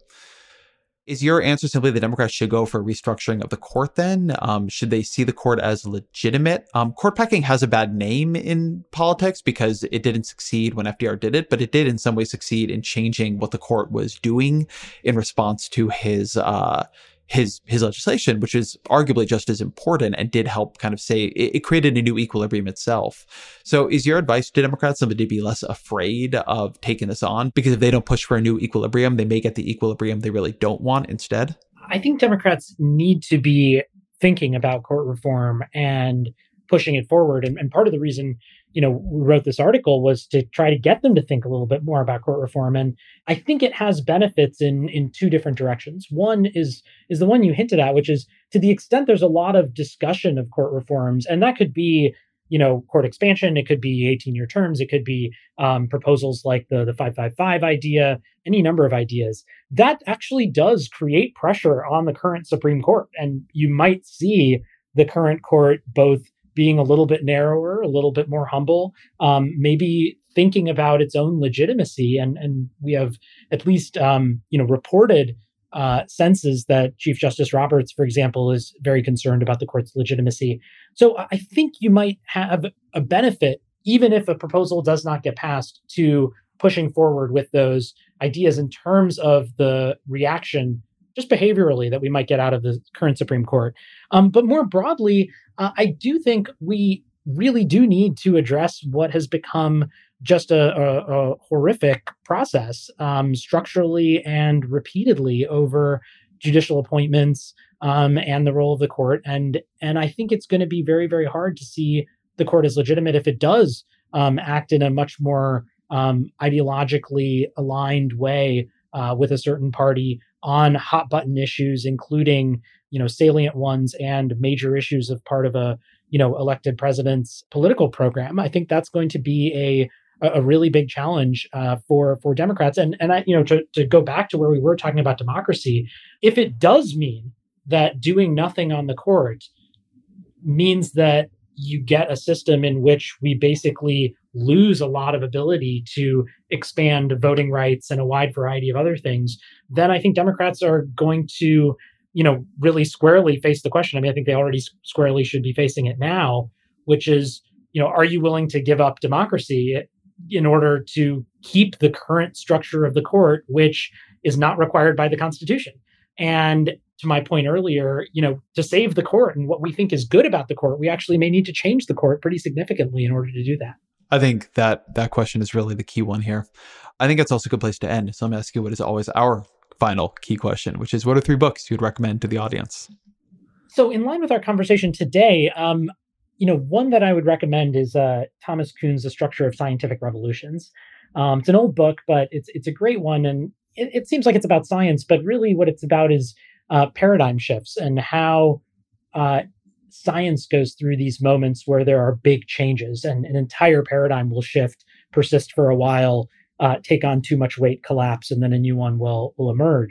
Is your answer simply the Democrats should go for a restructuring of the court then? Um, should they see the court as legitimate? Um, court packing has a bad name in politics because it didn't succeed when F D R did it, but it did in some ways succeed in changing what the court was doing in response to his uh, his his legislation, which is arguably just as important and did help kind of say it, it created a new equilibrium itself. So is your advice to Democrats somebody to be less afraid of taking this on? Because if they don't push for a new equilibrium, they may get the equilibrium they really don't want instead? I think Democrats need to be thinking about court reform and pushing it forward. And, and part of the reason, you know, we wrote this article was to try to get them to think a little bit more about court reform. And I think it has benefits in in two different directions. One is is the one you hinted at, which is to the extent there's a lot of discussion of court reforms, and that could be, you know, court expansion, it could be eighteen-year terms, it could be um, proposals like the the five five five idea, any number of ideas. That actually does create pressure on the current Supreme Court. And you might see the current court both being a little bit narrower, a little bit more humble, um, maybe thinking about its own legitimacy. And, and we have at least, um, you know, reported uh, senses that Chief Justice Roberts, for example, is very concerned about the court's legitimacy. So I think you might have a benefit, even if a proposal does not get passed, to pushing forward with those ideas in terms of the reaction just behaviorally that we might get out of the current Supreme Court. Um, but more broadly, uh, I do think we really do need to address what has become just a, a, a horrific process um, structurally and repeatedly over judicial appointments um, and the role of the court. And, and I think it's going to be very, very hard to see the court as legitimate if it does um, act in a much more um, ideologically aligned way uh, with a certain party on hot button issues, including, you know, salient ones and major issues of part of a, you know, elected president's political program. I think that's going to be a a really big challenge uh, for for Democrats. And and I, you know, to to go back to where we were talking about democracy, if it does mean that doing nothing on the court means that you get a system in which we basically lose a lot of ability to expand voting rights and a wide variety of other things, then I think Democrats are going to, you know, really squarely face the question. I mean, I think they already squarely should be facing it now, which is, you know, are you willing to give up democracy in order to keep the current structure of the court, which is not required by the Constitution? And to my point earlier, you know, to save the court and what we think is good about the court, we actually may need to change the court pretty significantly in order to do that. I think that that question is really the key one here. I think it's also a good place to end. So I'm asking you what is always our final key question, which is, what are three books you'd recommend to the audience? So in line with our conversation today, um, you know, one that I would recommend is uh, Thomas Kuhn's The Structure of Scientific Revolutions. Um, it's an old book, but it's it's a great one. And it, it seems like it's about science, but really what it's about is uh, paradigm shifts and how uh, science goes through these moments where there are big changes and an entire paradigm will shift, persist for a while, uh, take on too much weight, collapse, and then a new one will will emerge.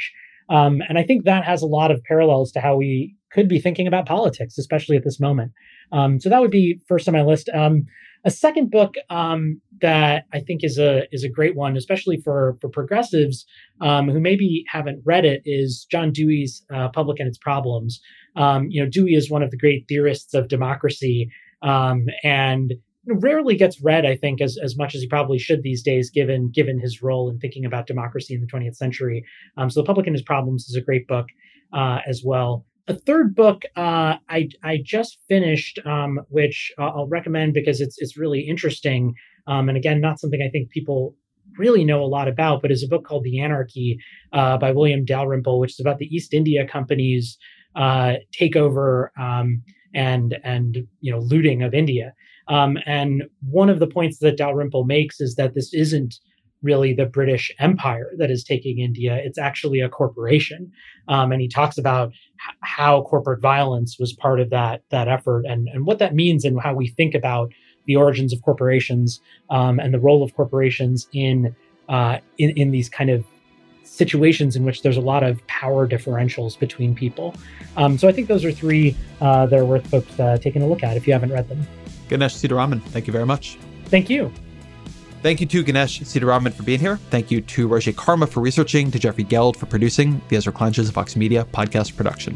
Um, and I think that has a lot of parallels to how we could be thinking about politics, especially at this moment. Um, so that would be first on my list. Um, a second book um, that I think is a is a great one, especially for for progressives um, who maybe haven't read it, is John Dewey's uh, Public and Its Problems. Um, you know, Dewey is one of the great theorists of democracy, um, and rarely gets read, I think, as, as much as he probably should these days, given given his role in thinking about democracy in the twentieth century. Um, so The Public and Its Problems is a great book uh, as well. A third book uh, I I just finished, um, which I'll recommend because it's it's really interesting, um, and again, not something I think people really know a lot about, but is a book called The Anarchy uh, by William Dalrymple, which is about the East India Company's uh, takeover um, and and you know looting of India. Um, and one of the points that Dalrymple makes is that this isn't really the British Empire that is taking India. It's actually a corporation. Um, and he talks about h- how corporate violence was part of that, that effort and, and what that means and how we think about the origins of corporations um, and the role of corporations in, uh, in, in these kind of situations in which there's a lot of power differentials between people. Um, so I think those are three uh, that are worth folks uh, taking a look at if you haven't read them. Ganesh Sitaraman, thank you very much. Thank you. Thank you to Ganesh Sitaraman for being here. Thank you to Roger Karma for researching, to Jeffrey Geld for producing the Ezra Clench's Vox Media podcast production.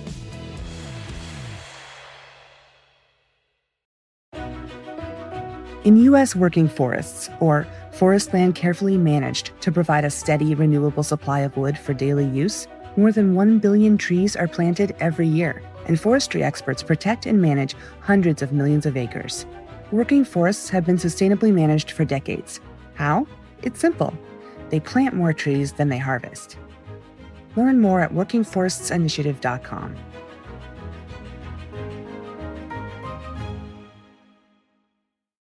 In U S working forests, or forest land carefully managed to provide a steady, renewable supply of wood for daily use, more than one billion trees are planted every year, and forestry experts protect and manage hundreds of millions of acres. Working forests have been sustainably managed for decades. How? It's simple. They plant more trees than they harvest. Learn more at working forests initiative dot com.